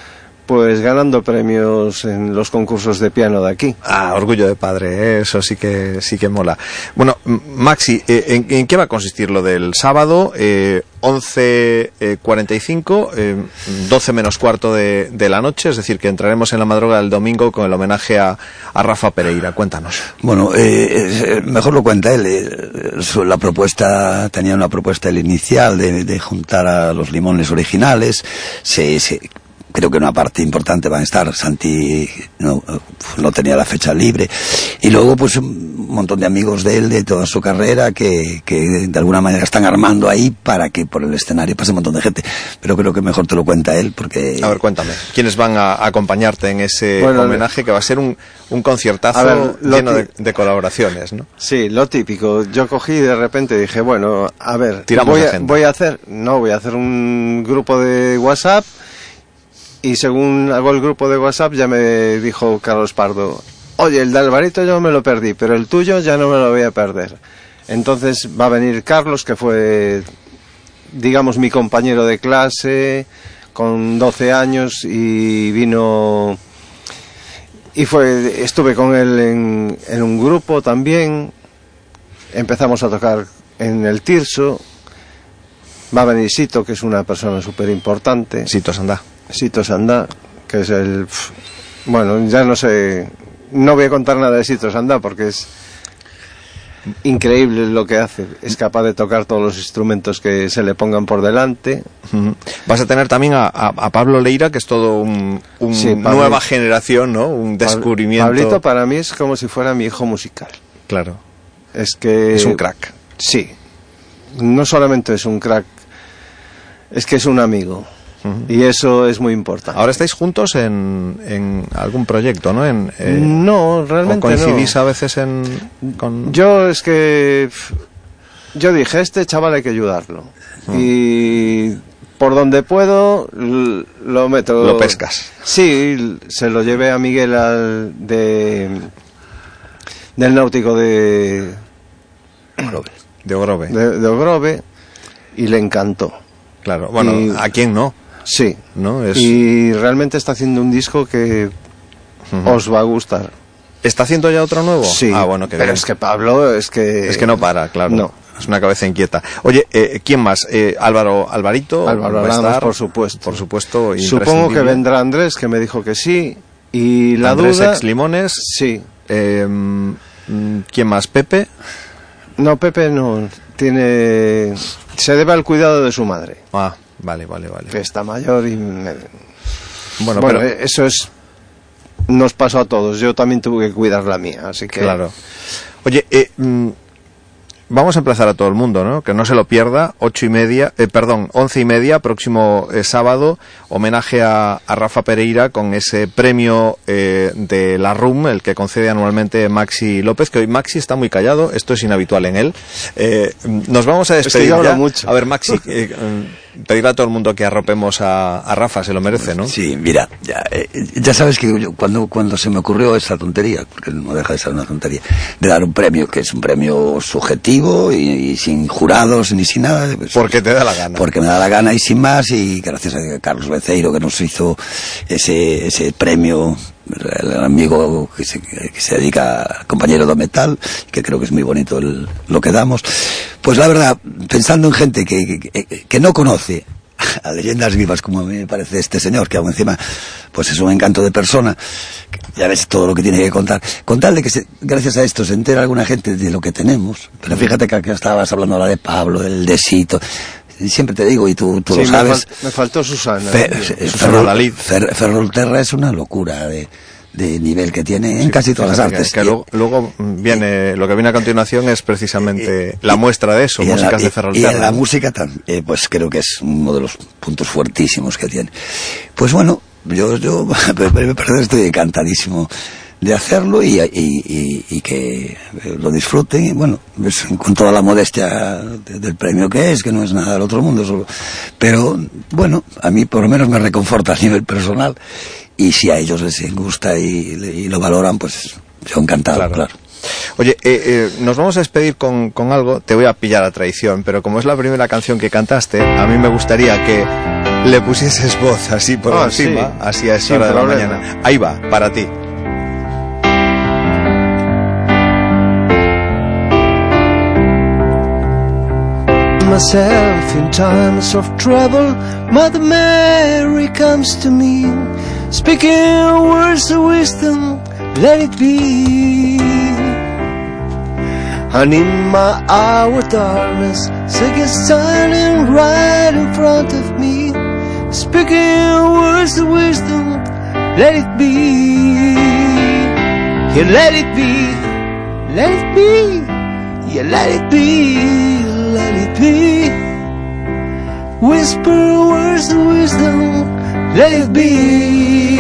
Pues ganando premios en los concursos de piano de aquí. Ah, orgullo de padre, ¿eh? Eso sí que sí que mola. Bueno, Maxi, eh, ¿en, ¿en qué va a consistir lo del sábado? Eh, once cuarenta y cinco, eh, doce menos cuarto de, de la noche, es decir, que entraremos en la madrugada del domingo con el homenaje a, a Rafa Pereira. Cuéntanos. Bueno, eh, mejor lo cuenta él. Eh, la propuesta, tenía una propuesta el inicial de, de juntar a los Limones originales. Se... se creo que una parte importante van a estar. Santi no, no tenía la fecha libre. Y luego, pues, un montón de amigos de él, de toda su carrera, que, que de alguna manera están armando ahí para que por el escenario pase un montón de gente. Pero creo que mejor te lo cuenta él, porque... A ver, cuéntame. ¿Quiénes van a acompañarte en ese bueno, homenaje, que va a ser un, un conciertazo ver, lleno de, de colaboraciones, ¿no? Sí, lo típico. Yo cogí y de repente dije, bueno, a ver, Tiramos voy a, voy a hacer... No, voy a hacer un grupo de WhatsApp. Y según hago el grupo de WhatsApp, ya me dijo Carlos Pardo, oye, el de Alvarito yo me lo perdí, pero el tuyo ya no me lo voy a perder. Entonces va a venir Carlos, que fue, digamos, mi compañero de clase, con doce años, y vino... Y fue, estuve con él en, en un grupo también, empezamos a tocar en el Tirso. Va a venir Sito, que es una persona súper importante. Sito Sandá. Sito Sandá, que es el... Bueno, ya no sé... No voy a contar nada de Sito Sandá porque es increíble lo que hace. Es capaz de tocar todos los instrumentos que se le pongan por delante. Uh-huh. Vas a tener también a, a, a Pablo Leira, que es todo un, un sí, nueva generación, ¿no? Un descubrimiento. Pablito para mí es como si fuera mi hijo musical. Claro. Es que... Es un crack. Sí. No solamente es un crack, es que es un amigo. Uh-huh. Y eso es muy importante. Ahora estáis juntos en, en algún proyecto, ¿no? En, eh, no, realmente no. ¿Coincidís a veces en...? Con... Yo es que... Yo dije, este chaval hay que ayudarlo. Uh-huh. Y por donde puedo, lo meto... Lo pescas. Sí, se lo llevé a Miguel al de... del náutico de... De Ogrove. De, de Ogrove, y le encantó. Claro, bueno, y, ¿a quién no? Sí, ¿no? Es... y realmente está haciendo un disco que uh-huh. os va a gustar. ¿Está haciendo ya otro nuevo? Sí, ah, bueno, que pero bien. Es que Pablo, es que... Es que no para, claro. No. Es una cabeza inquieta. Oye, eh, ¿quién más? Eh, Álvaro, Alvarito. Álvaro Alanos, por supuesto. Por supuesto, supongo que vendrá Andrés, que me dijo que sí. Y la Andrés duda... ex Limones. Sí. Eh, ¿Quién más? ¿Pepe? No, Pepe no. Tiene... Se debe al cuidado de su madre. Ah, vale, vale, vale. Que está mayor y... Me... Bueno, bueno pero... eso es... Nos pasó a todos. Yo también tuve que cuidar la mía, así que... Claro. Oye, eh, mmm, vamos a emplazar a todo el mundo, ¿no? Que no se lo pierda. Ocho y media, eh, perdón, once y media, próximo eh, sábado, homenaje a, a Rafa Pereira con ese premio eh, de la R U M, el que concede anualmente Maxi López, que hoy Maxi está muy callado, esto es inhabitual en él. Eh, nos vamos a despedir. Es que yo hablo ya. mucho. A ver, Maxi, eh, pedirle a todo el mundo que arropemos a, a Rafa, se lo merece, ¿no? Sí, mira, ya, eh, ya sabes que yo, cuando, cuando se me ocurrió esa tontería, porque no deja de ser una tontería, de dar un premio, que es un premio subjetivo y, y sin jurados ni sin nada. Pues, porque te da la gana. Porque me da la gana y sin más, y gracias a Carlos Beceiro que nos hizo ese, ese premio, el amigo que se, que se dedica al compañero de metal, que creo que es muy bonito el, lo que damos. Pues la verdad, pensando en gente que, que, que no conoce a leyendas vivas como a mí me parece este señor, que aún encima pues es un encanto de persona, ya ves todo lo que tiene que contar, con tal de que se, gracias a esto se entera alguna gente de lo que tenemos. Pero fíjate que aquí estabas hablando ahora de Pablo, del de Sito. Siempre te digo, y tú, tú sí, lo sabes. Me, fal, me faltó Susana. Fer, Ferrol, Fer, Ferrolterra es una locura de, de nivel que tiene en sí, casi todas las artes. Que, que luego, luego viene, lo que viene a continuación es precisamente y, la muestra de eso, músicas la, de Ferrolterra. Y en la música, eh, pues creo que es uno de los puntos fuertísimos que tiene. Pues bueno, yo, yo me parece estoy encantadísimo de hacerlo y, y, y, y que lo disfruten, y bueno, pues, con toda la modestia de, del premio que es, que no es nada del otro mundo, solo, pero bueno, a mí por lo menos me reconforta a nivel personal, y si a ellos les gusta y, y lo valoran, pues yo encantado, claro. claro. Oye, eh, eh, nos vamos a despedir con, con algo, te voy a pillar a traición, pero como es la primera canción que cantaste, a mí me gustaría que le pusieses voz así por Ah, encima, sí. así a esta Sin hora de la problema. mañana. Ahí va, para ti. Myself in times of trouble, Mother Mary comes to me, speaking words of wisdom, let it be. And in my hour of darkness, she is standing right in front of me, speaking words of wisdom, let it be. Yeah, let it be, let it be, yeah, let it be. Let it be. Whisper words of wisdom. Let it be.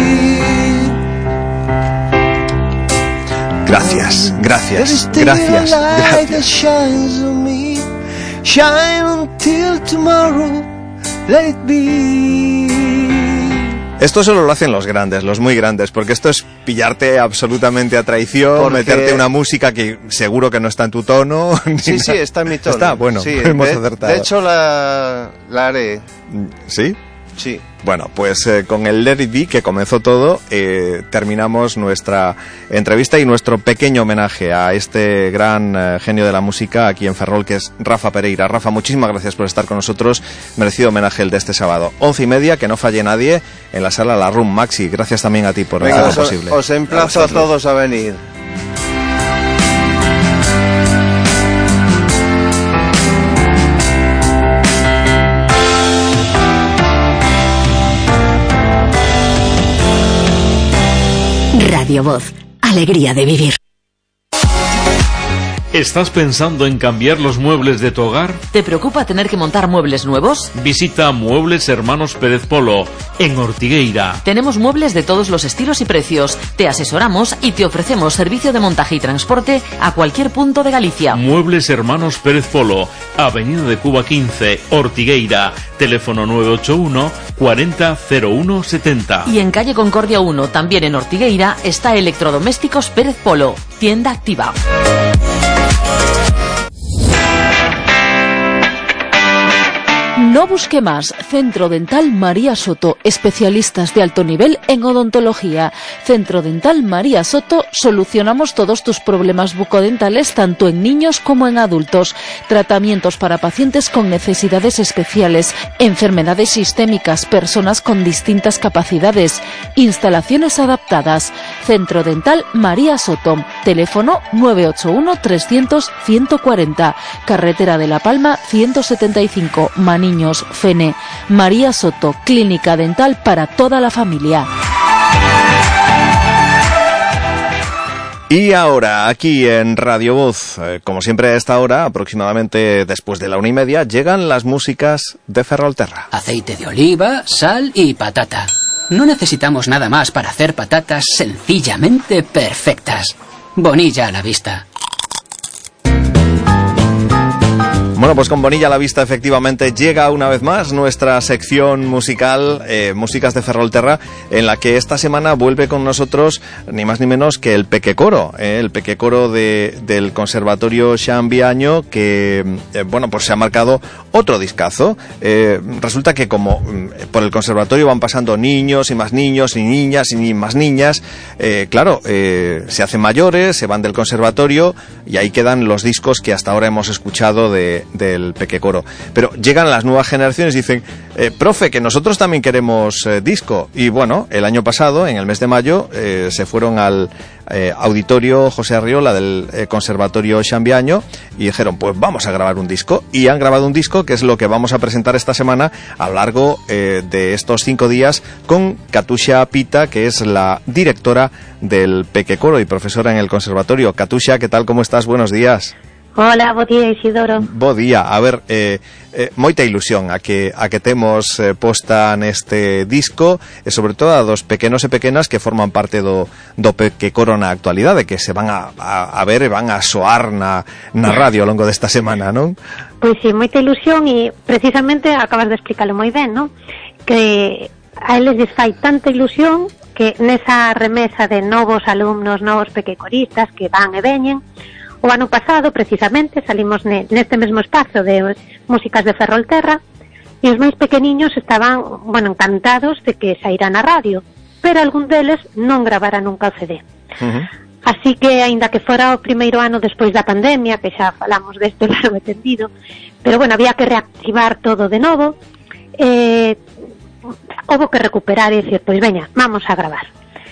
Gracias, gracias, There is gracias, still a light that gracias. shines on me. Shine until tomorrow. Let it be. Esto solo lo hacen los grandes, los muy grandes, porque esto es pillarte absolutamente a traición, Porque- meterte una música que seguro que no está en tu tono. ni Sí, sí, nada. está en mi tono. Está, bueno, Sí, hemos de, acertado. de hecho la, la haré. ¿Sí? Sí. Bueno, pues eh, con el Let It Be, que comenzó todo, eh, terminamos nuestra entrevista y nuestro pequeño homenaje a este gran eh, genio de la música aquí en Ferrol, que es Rafa Pereira. Rafa, muchísimas gracias por estar con nosotros. Merecido homenaje el de este sábado. Once y media, que no falle nadie, en la sala La Room. Maxi, gracias también a ti por Venga, hacerlo os, posible. os emplazo a todos a venir. Radio Voz, alegría de vivir. ¿Estás pensando en cambiar los muebles de tu hogar? ¿Te preocupa tener que montar muebles nuevos? Visita Muebles Hermanos Pérez Polo, en Ortigueira. Tenemos muebles de todos los estilos y precios. Te asesoramos y te ofrecemos servicio de montaje y transporte a cualquier punto de Galicia. Muebles Hermanos Pérez Polo, Avenida de Cuba quince, Ortigueira. Teléfono nueve ocho uno, cuarenta, cero uno, setenta. Y en calle Concordia uno, también en Ortigueira, está Electrodomésticos Pérez Polo, tienda activa. No busque más. Centro Dental María Soto, especialistas de alto nivel en odontología. Centro Dental María Soto, solucionamos todos tus problemas bucodentales tanto en niños como en adultos. Tratamientos para pacientes con necesidades especiales, enfermedades sistémicas, personas con distintas capacidades, instalaciones adaptadas. Centro Dental María Soto, teléfono nueve ocho uno, trescientos, ciento cuarenta, carretera de La Palma ciento setenta y cinco, Maniños, Fene. María Soto, clínica dental para toda la familia. Y ahora, aquí en Radio Voz, eh, como siempre a esta hora, aproximadamente después de la una y media, llegan las músicas de Ferrolterra. Aceite de oliva, sal y patata. No necesitamos nada más para hacer patatas sencillamente perfectas. Bonilla a la vista. Bueno, pues con Bonilla a la vista, efectivamente, llega una vez más nuestra sección musical, eh, Músicas de Ferrolterra, en la que esta semana vuelve con nosotros ni más ni menos que el Pequecoro, eh, el Pequecoro de, del Conservatorio Xambiaño, que, eh, bueno, pues se ha marcado otro discazo. Eh, resulta que como eh, por el conservatorio van pasando niños y más niños y niñas y más niñas, eh, claro, eh, se hacen mayores, se van del conservatorio y ahí quedan los discos que hasta ahora hemos escuchado de del Pequecoro. Pero llegan las nuevas generaciones y dicen, eh, profe, que nosotros también queremos eh, disco. Y bueno, el año pasado, en el mes de mayo, eh, se fueron al eh, auditorio José Arriola del eh, Conservatorio Xambiaño y dijeron, pues vamos a grabar un disco. Y han grabado un disco que es lo que vamos a presentar esta semana a lo largo eh, de estos cinco días con Katusha Pita, que es la directora del Pequecoro y profesora en el conservatorio. Katusha, ¿qué tal? ¿Cómo estás? Buenos días. Hola, bo día, Isidoro. Bo día. A ver, eh, eh, moita ilusión a que a que temos eh, posta neste disco, e sobre todo a dos pequenos e pequenas que forman parte do, do Pequecoro na actualidade, que se van a, a, a ver e van a soar na, na radio ao longo desta semana, non? Pois sí, moita ilusión e precisamente acabas de explicarlo moi ben, non? Que a eles les fai tanta ilusión que nesa remesa de novos alumnos, novos pequecoristas que van e veñen. O ano pasado, precisamente, salimos neste mesmo espazo de Músicas de Ferrolterra E os máis pequeniños estaban, bueno, encantados de que saíra na radio, pero algún deles non gravara nunca o C D. Uh-huh. Así que, aínda que fora o primeiro ano despois da pandemia, que xa falamos desto largo e tendido, pero bueno, había que reactivar todo de novo, eh, houve que recuperar e dicir, pois veña, vamos a gravar.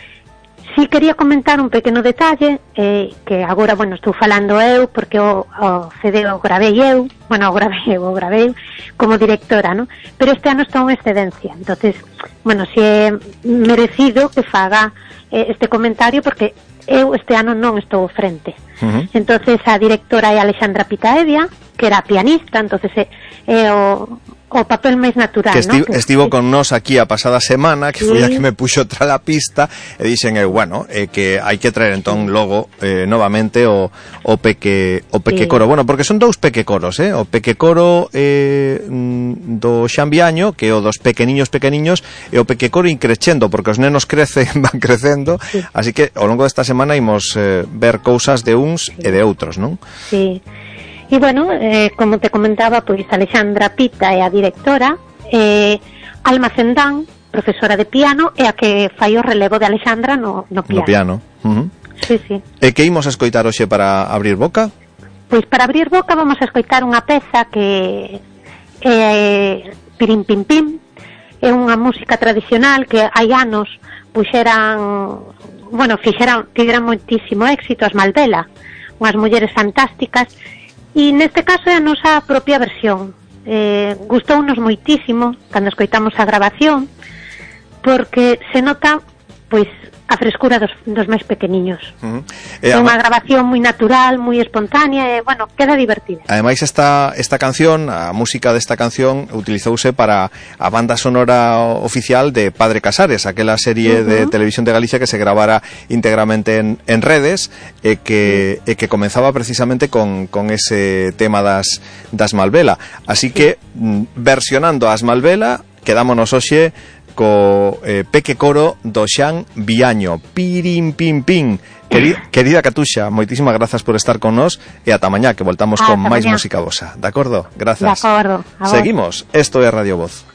Si quería comentar un pequeno detalle, eh, que agora, bueno, estou falando eu, porque o, o C D o gravei eu, bueno, o gravei eu, o gravei como directora, ¿no? Pero este ano estou en excedencia, entonces, bueno, si é merecido que faga eh, este comentario, porque eu este ano non estou frente. Uh-huh. Entonces a directora é Alexandra Pitaevia, que era pianista, entonces é, é o, o papel máis natural, que esti ¿no? Que estivo con nós aquí a pasada semana, que foi a que me puxo tra la pista, e dixen eu, bueno, eh, que hai que traer entón logo eh, novamente o, o peque o peque coro. Bueno, porque son dous peque coros, eh? O peque coro eh, do Xambiaño, que é o dos pequeniños pequeniños, e o peque coro increchendo, porque os nenos crecen, van crecendo, sí. Así que ao longo desta semana imos eh, ver cousas de uns sí. e de outros, non? Sí. E, bueno, eh, como te comentaba, pois Alexandra Pita é a directora, eh, Alma Cendán, profesora de piano, é a que fai o relevo de Alexandra no, no piano. No piano. Uh-huh. Sí, sí. E que imos a escoitar hoxe para abrir boca? Pois para abrir boca vamos a escoitar unha peza que é Pirim Pim Pim, é unha música tradicional que hai anos puxeran, bueno, fixeran, tiveran moitísimo éxito as Malvela, unhas mulleres fantásticas. E neste caso é a nosa propia versión. Eh, gustounos moitísimo cando escoitamos a grabación, porque se nota, pois, a frescura dos, dos máis pequeniños. Uh-huh. É unha grabación moi natural, moi espontánea, e, bueno, queda divertida. Ademais, esta, esta canción, a música desta canción, utilizouse para a banda sonora oficial de Padre Casares, aquela serie uh-huh. de televisión de Galicia que se gravara íntegramente en, en redes, e que, uh-huh. e que comenzaba precisamente con, con ese tema das, das Malvela. Así que, versionando as Malvela, quedámonos hoxe co eh, peque coro do Xan Viaño. Pirim pim pim. Querida, querida Catuxa, moitísimas grazas por estar con nós, e ata mañá que voltamos ah, con máis música vosa. De acordo? Grazas. De acordo. Seguimos. Esto é Radio Voz.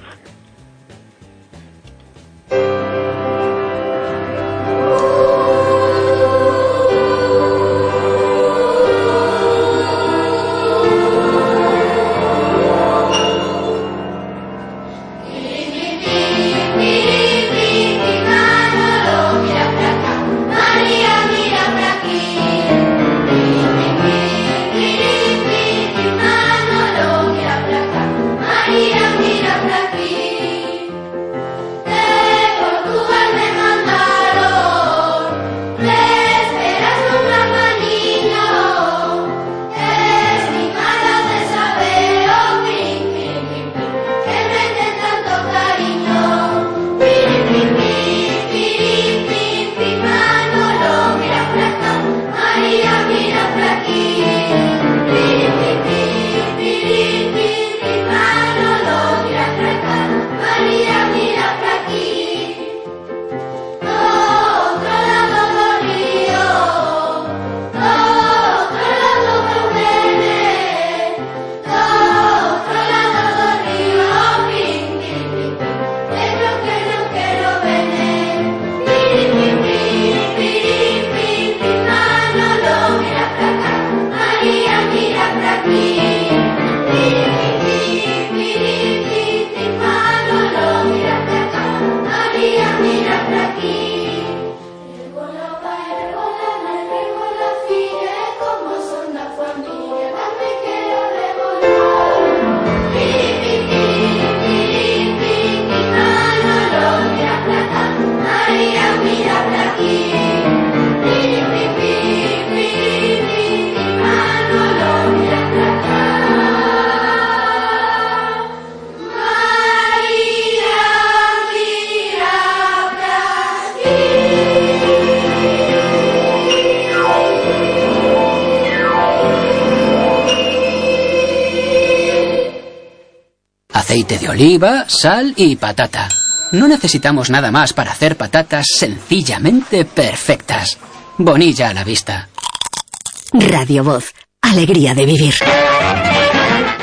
Aceite de oliva, sal y patata. No necesitamos nada más para hacer patatas sencillamente perfectas. Bonilla a la vista. Radio Voz. Alegría de vivir.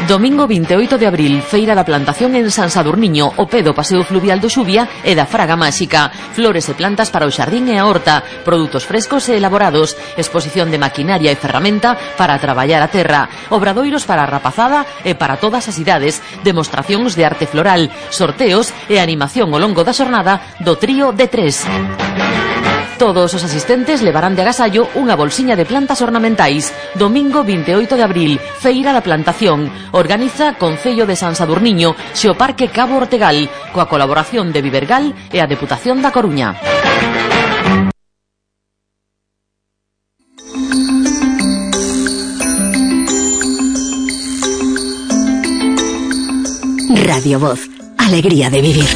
Domingo veintiocho de abril, Feira da Plantación en San Sadurniño, o pé do Paseo Fluvial do Xubia e da Fraga Máxica. Flores e plantas para o xardín e a horta, produtos frescos e elaborados, exposición de maquinaria e ferramenta para traballar a terra, obradoiros para a rapazada e para todas as idades, demostracións de arte floral, sorteos e animación ao longo da xornada do trío de tres. Todos os asistentes levarán de agasallo unha bolsiña de plantas ornamentais. Domingo veintiocho de abril, Feira da Plantación. Organiza Concello de San Sadurniño, Xeoparque Cabo Ortegal, coa colaboración de Vivergal e a Deputación da Coruña. Radio Voz, alegría de vivir.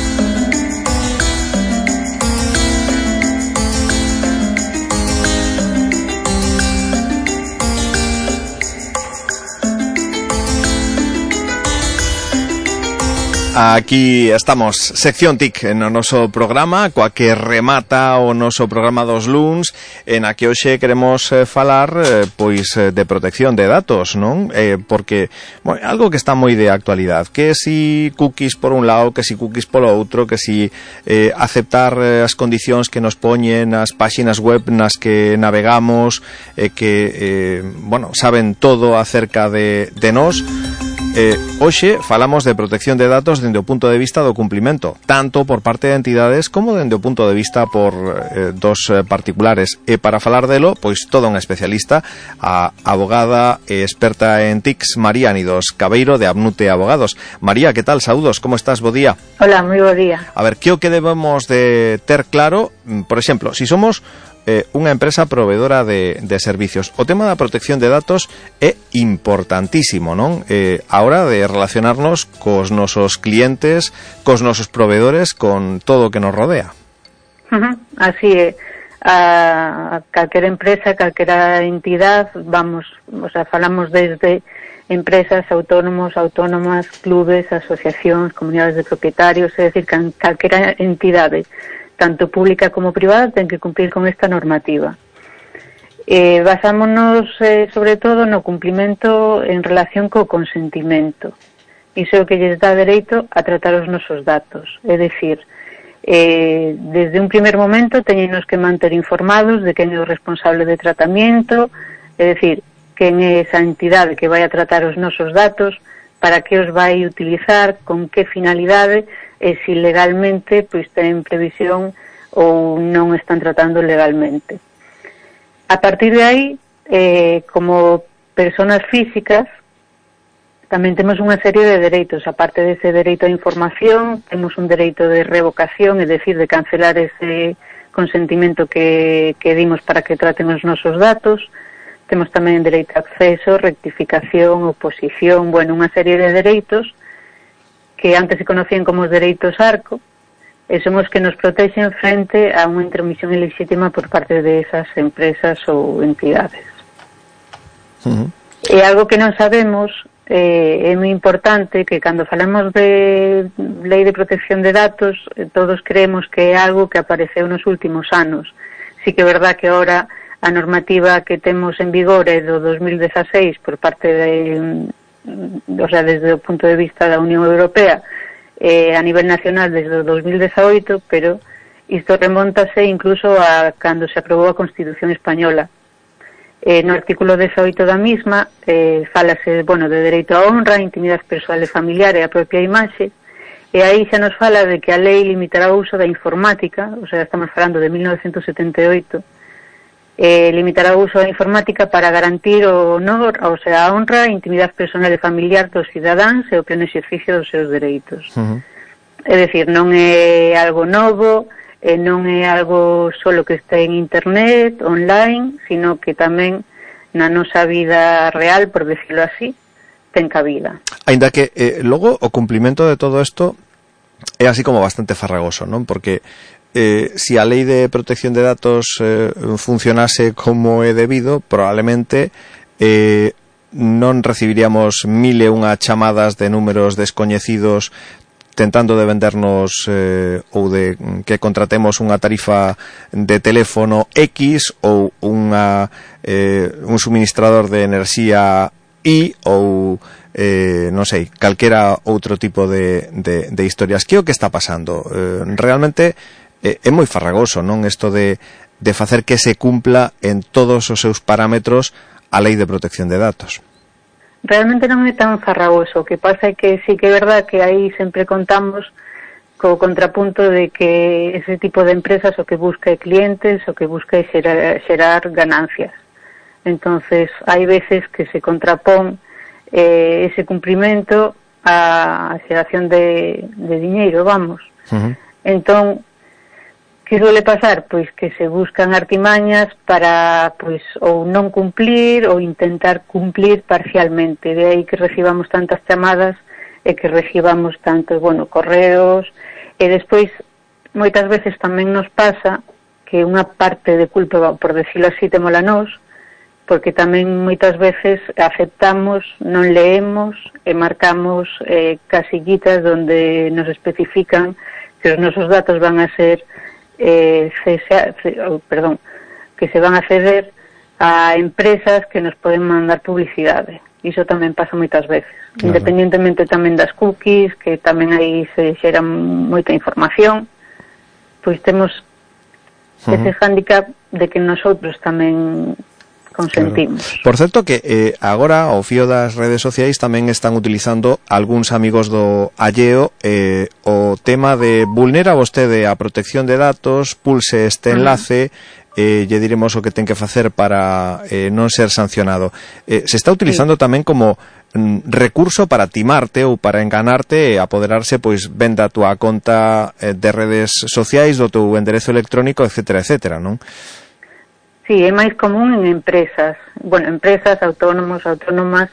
Aquí estamos, sección T I C no noso programa, coa que remata o noso programa dos luns, en a que hoxe queremos eh, falar eh, pois eh, de protección de datos, non? Eh, porque, bueno, algo que está moi de actualidade, que si cookies por un lado, que si cookies polo outro, que si eh, aceptar eh, as condicións que nos poñen as páxinas web nas que navegamos, eh, que, eh, bueno, saben todo acerca de, de nós. Eh, hoxe falamos de protección de datos dende o punto de vista do cumplimento, tanto por parte de entidades como dende o punto de vista por eh, dos eh, particulares. E para falar delo, pois toda unha especialista, a abogada e experta en T I Cs, María Anidos Cabeiro, de Abnute Abogados. María, que tal? Saúdos, como estás? Bo día. Hola, moi bo día. A ver, que o que debemos de ter claro, por exemplo, si somos Eh, unha empresa proveedora de, de servicios. O tema da protección de datos é importantísimo, non? Eh, a hora de relacionarnos cos nosos clientes, cos nosos proveedores, con todo o que nos rodea. Uh-huh. Así é. A calquera empresa, calquera entidade, vamos, o sea, falamos desde empresas, autónomos, autónomas, clubes, asociacións, comunidades de propietarios, é dicir, calquera entidade, tanto pública como privada, ten que cumplir con esta normativa. Eh, basámonos, eh, sobre todo, no cumplimento en relación co consentimento. Iso é o que lles dá dereito a tratar os nosos datos. É dicir, eh, desde un primer momento teñenos que manter informados de quen é o responsable de tratamento, é dicir, quen é esa entidade que vai a tratar os nosos datos, para que os vai utilizar, con que finalidade, e se legalmente pois ten previsión ou non están tratando legalmente. A partir de aí, eh, como personas físicas, tamén temos unha serie de dereitos. Aparte dese dereito á información, temos un dereito de revocación, é dicir, de cancelar ese consentimento que, que dimos para que traten os nosos datos. Temos tamén dereito a acceso, rectificación, oposición, bueno, unha serie de dereitos que antes se conocían como os dereitos arco, e son os que nos protexen frente a unha intromisión ilexítima por parte de esas empresas ou entidades. Uh-huh. E algo que non sabemos, eh, é moi importante, que cando falamos de lei de protección de datos, eh, todos creemos que é algo que apareceu nos últimos anos. Sí que é verdad que ahora a normativa que temos en vigor é do dos mil dieciséis por parte de, o sea, desde o punto de vista da Unión Europea, eh, a nivel nacional desde o dos mil diecioito, pero isto remontase incluso a cando se aprobou a Constitución Española. Eh, no artículo dezaoito da misma, eh, falase, bueno, de dereito á honra, intimidade persoal e familiar e a propia imaxe, e aí xa nos fala de que a lei limitará o uso da informática, o sea, estamos falando de mil novecentos setenta e oito, Eh, limitará o uso da informática para garantir o honor, ou sea, a honra, a intimidade personal e familiar dos cidadáns e o pleno exercicio dos seus dereitos. Uh-huh. É dicir, non é algo novo, eh, non é algo solo que este en internet, online, sino que tamén na nosa vida real, por decirlo así, ten cabida. Ainda que eh, logo o cumplimento de todo isto é así como bastante farragoso, non? Porque Eh, si a lei de protección de datos eh, funcionase como é debido, probablemente eh, non recibiríamos mil e unha chamadas de números descoñecidos tentando de vendernos eh, ou de que contratemos unha tarifa de teléfono X ou unha, eh, un suministrador de enerxía Y ou eh, non sei, calquera outro tipo de, de, de historias. Que é o que está pasando? Eh, realmente eh, é moi farragoso, non? Isto de, de facer que se cumpla en todos os seus parámetros a Lei de Protección de Datos. Realmente non é tan farragoso. O que pasa é que sí que é verdad que aí sempre contamos co contrapunto de que ese tipo de empresas o que busca é clientes, o que busca é xerar, xerar ganancias. Entonces, hai veces que se contrapón eh, ese cumprimento a xeración de, de diñeiro, vamos. Uh-huh. Entón, que suele pasar? Pois que se buscan artimañas para, pois, ou non cumplir ou intentar cumplir parcialmente. De aí que recibamos tantas chamadas e que recibamos tantos, bueno, correos, e despois moitas veces tamén nos pasa que unha parte de culpa, por decirlo así, temola nós, porque tamén moitas veces aceptamos, non leemos e marcamos eh, casillitas donde nos especifican que os nosos datos van a ser eh, cesa, oh, perdón, que se van a ceder a empresas que nos poden mandar publicidade. Iso tamén pasa moitas veces, claro. Independentemente tamén das cookies, que tamén aí se xera moita información, pois temos uh-huh. ese hándicap de que nosotros tamén consentimos. Claro. Por certo que eh, agora ao fío das redes sociais tamén están utilizando algúns amigos do alleo eh, o tema de vulnera vostede a protección de datos, pulse este enlace, uh-huh. eh, lle diremos o que ten que facer para eh, non ser sancionado. Eh, se está utilizando sí. tamén como mm, recurso para timarte ou para enganarte e apoderarse pois ben da túa conta eh, de redes sociais, do teu enderezo electrónico, etcétera, etcétera, non? Sí, é máis común en empresas, bueno, empresas, autónomos, autónomas,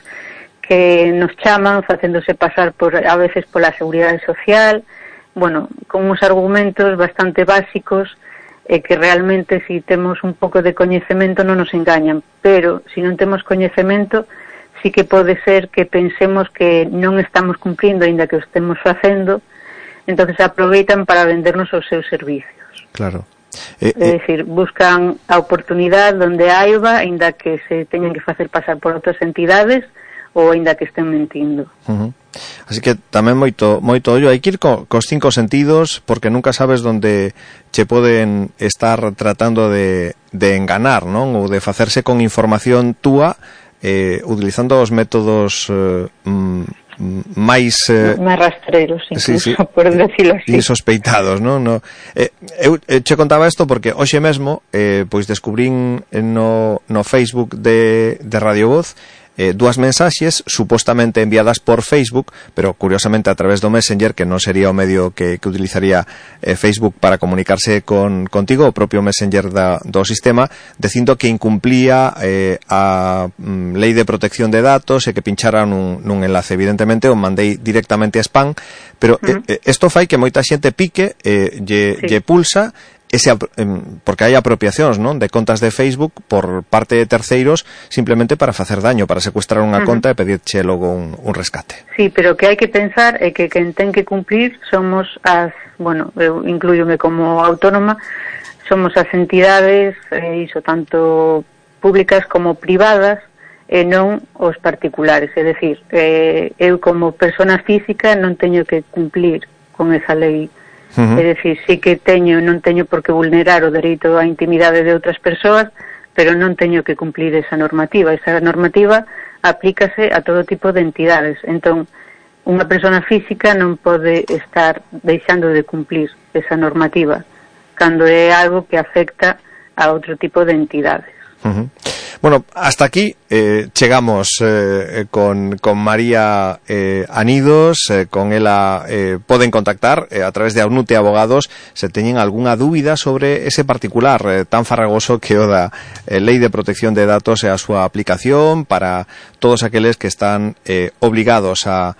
que nos chaman facéndose pasar por, a veces pola Seguridade Social, bueno, con uns argumentos bastante básicos, e que realmente si temos un pouco de coñecemento non nos engañan, pero si non temos coñecemento, sí que pode ser que pensemos que non estamos cumprindo, aínda que o estemos facendo, entonces aproveitan para vendernos os seus servicios. Claro. Eh, é dicir, buscan a oportunidade donde haiba, aínda que se teñan que facer pasar por outras entidades ou aínda que estén mentindo. Uh-huh. Así que tamén moito moito ollo, hai que ir co, cos cinco sentidos, porque nunca sabes donde che poden estar tratando de, de enganar, non? Ou de facerse con información túa eh, utilizando os métodos eh, mm, máis eh, máis rastreros, incluso, sí, sí, por decirlo así, insospeitados, non? No, eh, eu eh, che contaba isto porque hoxe mesmo eh, pois descubrín no, no Facebook de, de Radio Voz eh, dúas mensaxes supostamente enviadas por Facebook, pero curiosamente a través do Messenger, que non sería o medio que, que utilizaría eh, Facebook para comunicarse con contigo, o propio Messenger da, do sistema, dicindo que incumplía eh, a mm, Lei de Protección de Datos e que pinchara nun, nun enlace. Evidentemente o mandei directamente a spam, pero uh-huh. eh, esto fai que moita xente pique, eh, lle, sí. lle pulsa, ese, porque hai apropiacións, non, de contas de Facebook por parte de terceiros simplemente para facer daño, para secuestrar unha uh-huh. conta e pedirche logo un, un rescate. Sí, pero que hai que pensar é que quen ten que cumplir somos as, bueno, eu incluyome como autónoma, somos as entidades, eh, iso tanto públicas como privadas, e non os particulares, é dicir, eh, eu como persona física non teño que cumplir con esa lei. Uh-huh. É dicir, sí que teño, non teño por que vulnerar o dereito á intimidade de outras persoas, pero non teño que cumplir esa normativa. Esa normativa aplícase a todo tipo de entidades. Entón, unha persona física non pode estar deixando de cumplir esa normativa cando é algo que afecta a outro tipo de entidades. Uh-huh. Bueno, hasta aquí eh, chegamos eh, con, con María eh, Anidos, eh, con ela eh, poden contactar eh, a través de Aunute Abogados se teñen algunha dúbida sobre ese particular eh, tan farragoso que o da eh, Lei de Protección de Datos e a súa aplicación para todos aqueles que están eh, obligados a,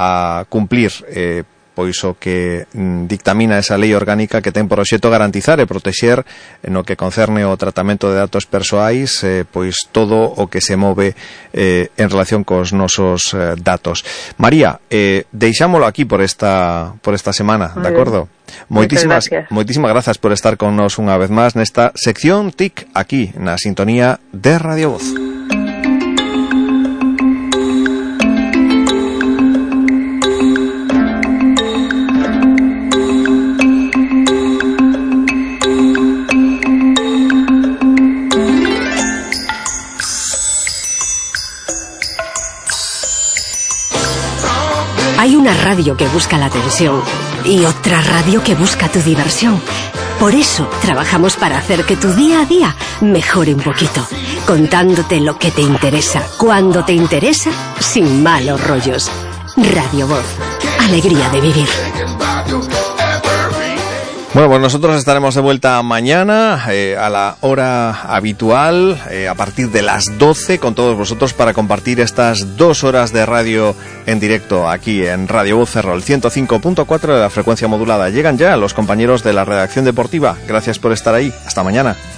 a cumplir eh, pois o que mm, dictamina esa lei orgánica que ten por obxecto garantizar e protexer no que concerne o tratamento de datos persoais eh, pois todo o que se move eh, en relación cos nosos eh, datos. María, eh, deixámolo aquí por esta por esta semana, de acordo? Moitísimas, moitísimas grazas por estar con nos unha vez máis nesta sección T I C aquí na sintonía de Radio Voz. Hay una radio que busca la atención y otra radio que busca tu diversión. Por eso trabajamos para hacer que tu día a día mejore un poquito, contándote lo que te interesa, cuando te interesa, sin malos rollos. Radio Voz, alegría de vivir. Bueno, pues nosotros estaremos de vuelta mañana eh, a la hora habitual, eh, a partir de las doce, con todos vosotros para compartir estas dos horas de radio en directo aquí en Radio Voz Ferrol, ciento cinco punto cuatro de la frecuencia modulada. Llegan ya los compañeros de la redacción deportiva. Gracias por estar ahí. Hasta mañana.